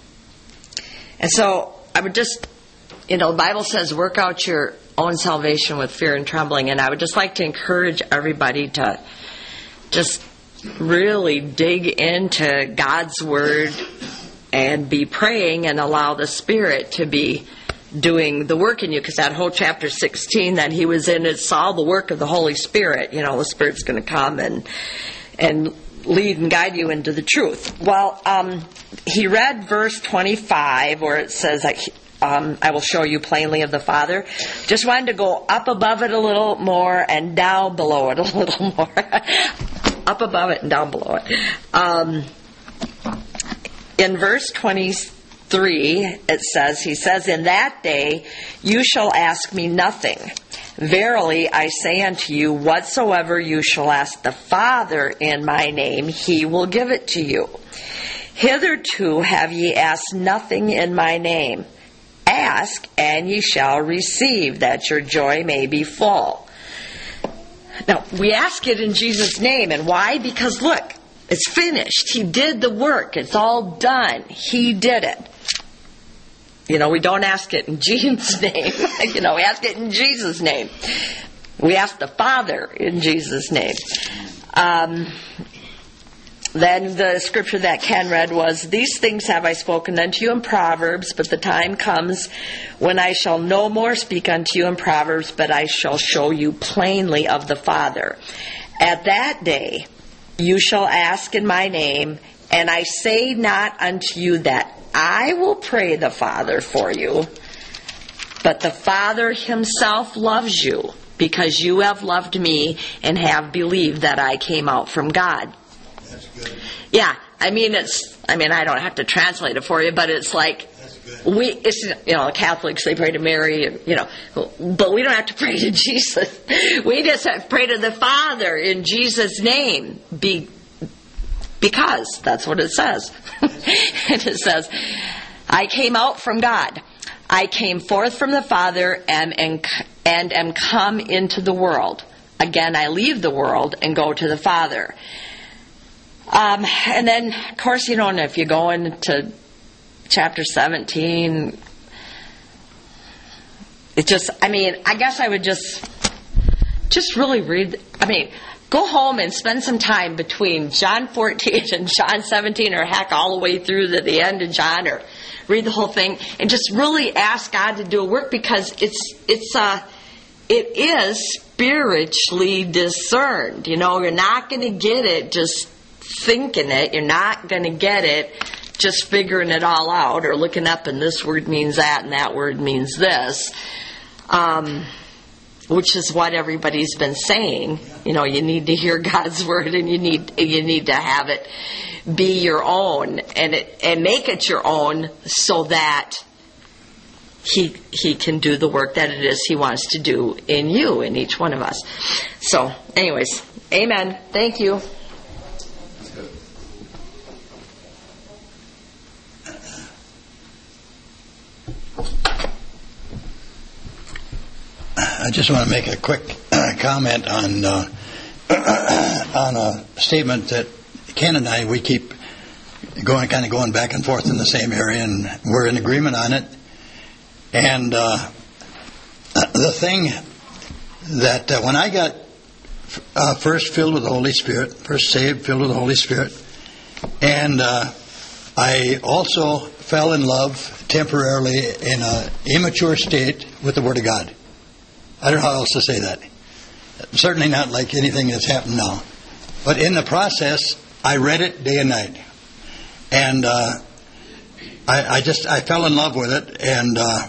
Speaker 4: and so I would just, you know, the Bible says work out your own salvation with fear and trembling, and I would just like to encourage everybody to just really dig into God's Word and be praying and allow the Spirit to be doing the work in you, because that whole chapter sixteen that he was in, it's all the work of the Holy Spirit. You know, the Spirit's going to come and and lead and guide you into the truth. Well, um, he read verse twenty-five where it says, um, I will show you plainly of the Father. Just wanted to go up above it a little more and down below it a little more. Up above it and down below it. Um, in verse twenty-three, it says, he says, in that day you shall ask me nothing. Verily I say unto you, whatsoever you shall ask the Father in my name, he will give it to you. Hitherto have ye asked nothing in my name. Ask, and ye shall receive, that your joy may be full. Now, we ask it in Jesus' name, and why? Because look, it's finished. He did the work. It's all done. He did it. You know, we don't ask it in Jesus' name. You know, we ask it in Jesus' name. We ask the Father in Jesus' name. Um, then the scripture that Ken read was, these things have I spoken unto you in Proverbs, but the time comes when I shall no more speak unto you in Proverbs, but I shall show you plainly of the Father. At that day you shall ask in my name, and I say not unto you that I will pray the Father for you, but the Father himself loves you, because you have loved me and have believed that I came out from God.
Speaker 1: That's good.
Speaker 4: Yeah, I mean, it's, I mean, I don't have to translate it for you, but it's like, we, it's, you know, Catholics, they pray to Mary, and, you know, but we don't have to pray to Jesus. We just have to pray to the Father in Jesus' name, be, because that's what it says. And it says, I came out from God. I came forth from the Father and, and, and am come into the world. Again, I leave the world and go to the Father. Um, and then, of course, you know, if you go into chapter seventeen, it just, I mean, I guess I would just, just really read, I mean, go home and spend some time between John fourteen and John seventeen, or heck, all the way through to the end of John, or read the whole thing, and just really ask God to do a work, because it's, it's, uh, it is spiritually discerned. You know, you're not going to get it just thinking it. You're not going to get it just figuring it all out, or looking up and this word means that and that word means this, um, which is what everybody's been saying. You know, you need to hear God's word, and you need you need to have it be your own, and it, and make it your own, so that He he can do the work that it is He wants to do in you, in each one of us. So, anyways, amen. Thank you.
Speaker 1: I just want to make a quick uh, comment on uh, on a statement that Ken and I, we keep going, kind of going back and forth in the same area, and we're in agreement on it. And uh, the thing that uh, when I got uh, first filled with the Holy Spirit, first saved, filled with the Holy Spirit, and uh, I also fell in love temporarily in an immature state with the Word of God. I don't know how else to say that. Certainly not like anything that's happened now. But in the process, I read it day and night. And uh, I, I just, I fell in love with it. And uh,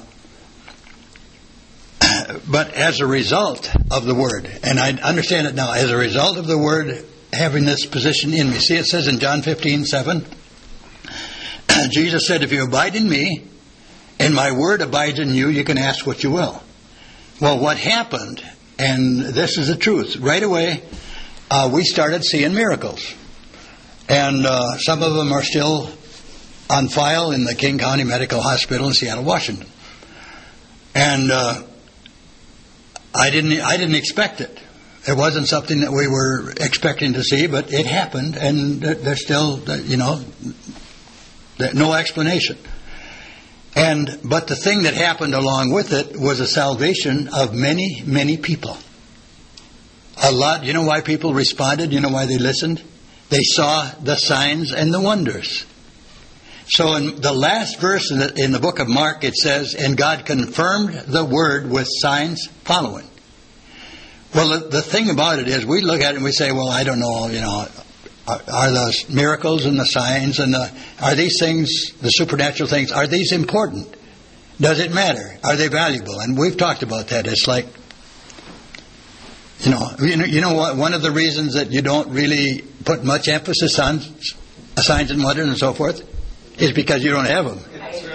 Speaker 1: but as a result of the Word, and I understand it now, as a result of the Word having this position in me. See, it says in John fifteen seven, Jesus said, if you abide in me, and my Word abides in you, you can ask what you will. Well, what happened, and this is the truth, right away uh, we started seeing miracles. And uh, some of them are still on file in the King County Medical Hospital in Seattle, Washington. And uh, I didn't I didn't expect it. It wasn't something that we were expecting to see, but it happened, and there's still, you know, no explanation. And but the thing that happened along with it was a salvation of many, many people. A lot. You know why people responded? You know why they listened? They saw the signs and the wonders. So in the last verse in the, in the book of Mark, it says, and God confirmed the word with signs following. Well, the, the thing about it is, we look at it and we say, well, I don't know, you know, Are, are the miracles and the signs and the, are these things, the supernatural things, are these important? Does it matter? Are they valuable? And we've talked about that. It's like, you know, you know, you know what? One of the reasons that you don't really put much emphasis on signs and wonders and so forth is because you don't have them.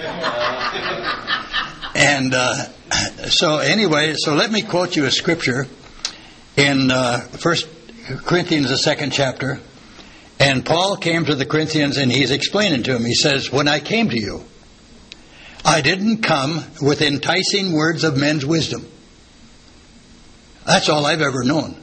Speaker 1: And uh, so anyway, so let me quote you a scripture in uh, First Corinthians, the second chapter. And Paul came to the Corinthians and he's explaining to them. He says, when I came to you, I didn't come with enticing words of men's wisdom. That's all I've ever known.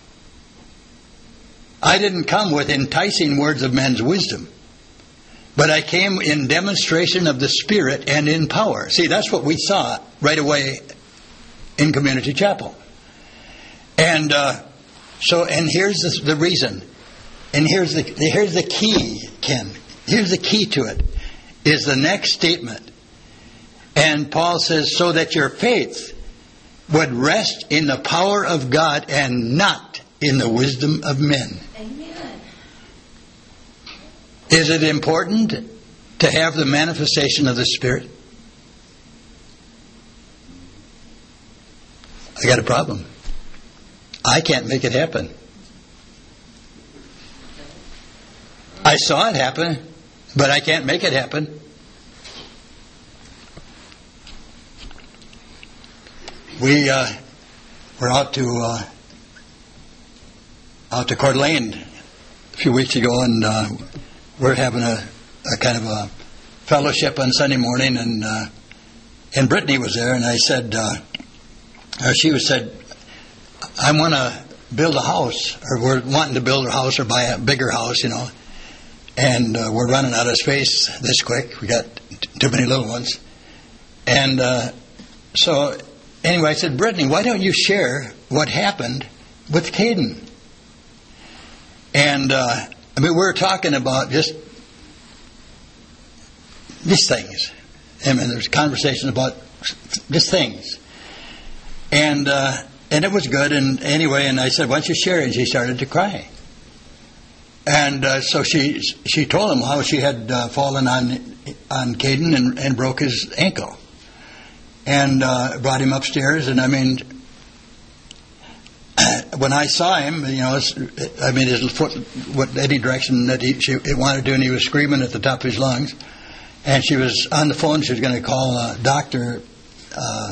Speaker 1: I didn't come with enticing words of men's wisdom. But I came in demonstration of the Spirit and in power. See, that's what we saw right away in Community Chapel. And uh, so, and here's the, the reason. And here's the here's the key, Ken. Here's the key to it, is the next statement. And Paul says, so that your faith would rest in the power of God and not in the wisdom of men.
Speaker 4: Amen.
Speaker 1: Is it important to have the manifestation of the Spirit? I got a problem. I can't make it happen. I saw it happen, but I can't make it happen. We uh, were out to uh, out to Coeur d'Alene a few weeks ago, and uh, we're having a, a kind of a fellowship on Sunday morning, and uh, and Brittany was there, and I said, uh, or she was said, I want to build a house, or we're wanting to build a house or buy a bigger house, you know. and uh, we're running out of space this quick. We got t- too many little ones. And uh, so, anyway, I said, Brittany, why don't you share what happened with Caden? And, uh, I mean, we were talking about just these things. I mean, there's conversation about just things. And uh, and it was good. And anyway, and I said, why don't you share it? And she started to cry. And uh, so she she told him how she had uh, fallen on on Caden and, and broke his ankle. And uh, brought him upstairs. And I mean, when I saw him, you know, I mean, his foot, what any direction that he she, it wanted to do, and he was screaming at the top of his lungs. And she was on the phone. She was going to call uh, Doctor Uh,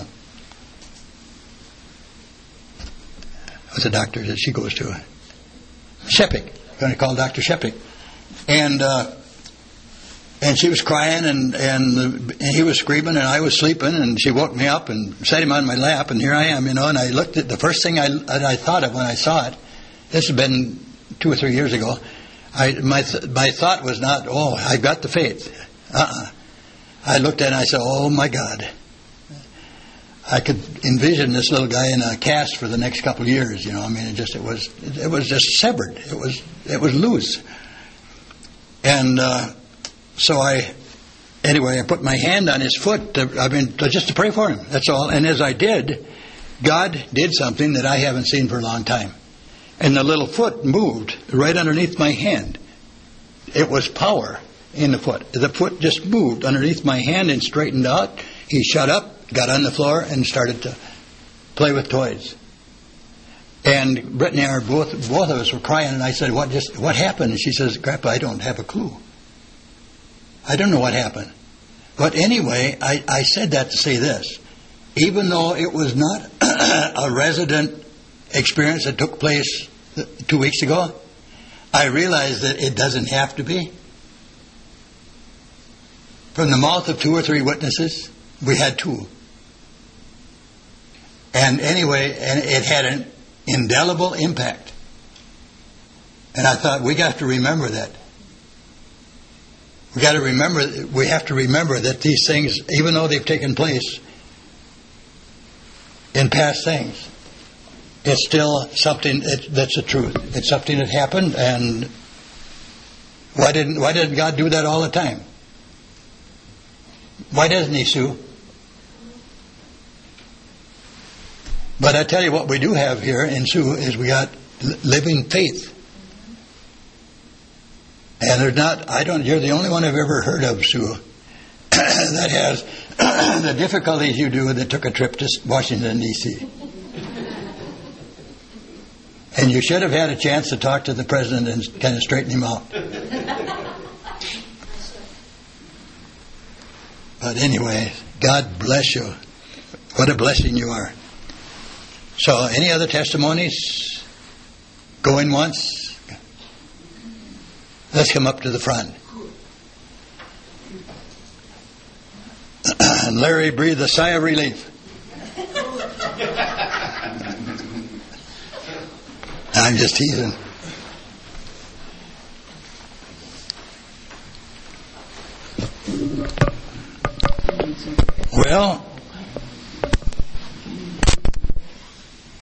Speaker 1: what's the doctor that she goes to? Shepik. Going to call Doctor Shepik. And uh, and she was crying, and and, the, and he was screaming, and I was sleeping, and she woke me up and set him on my lap, and here I am, you know. And I looked at the first thing I that I thought of when I saw it. This has been two or three years ago. I my th- my thought was not, oh, I got the faith. Uh-uh. I looked at it and I said, oh my God. I could envision this little guy in a cast for the next couple of years, you know. I mean, it just it was it was just severed. It was it was loose. And uh, so I, anyway, I put my hand on his foot. To, I mean, to, just to pray for him. That's all. And as I did, God did something that I haven't seen for a long time. And the little foot moved right underneath my hand. It was power in the foot. The foot just moved underneath my hand and straightened out. He shut up, got on the floor, and started to play with toys. And Brittany and I, both both of us were crying, and I said, "What just what happened?" And she says, "Grandpa, I don't have a clue. I don't know what happened." But anyway, I, I said that to say this. Even though it was not a resident experience that took place two weeks ago, I realized that it doesn't have to be. From the mouth of two or three witnesses, we had two. And anyway, and it had an indelible impact. And I thought, we got to remember that. We got to remember, we have to remember that these things, even though they've taken place in past things, it's still something it, that's the truth. It's something that happened, and why didn't why didn't God do that all the time? Why doesn't He, Sue? But I tell you what we do have here in Sue is we got living faith. And there's not, I don't, you're the only one I've ever heard of, Sue, that has the difficulties you do that took a trip to Washington, D C And you should have had a chance to talk to the president and kind of straighten him out. But anyway, God bless you. What a blessing you are. So, any other testimonies? Going once? Let's come up to the front. And Larry breathed a sigh of relief. I'm just teasing. Well,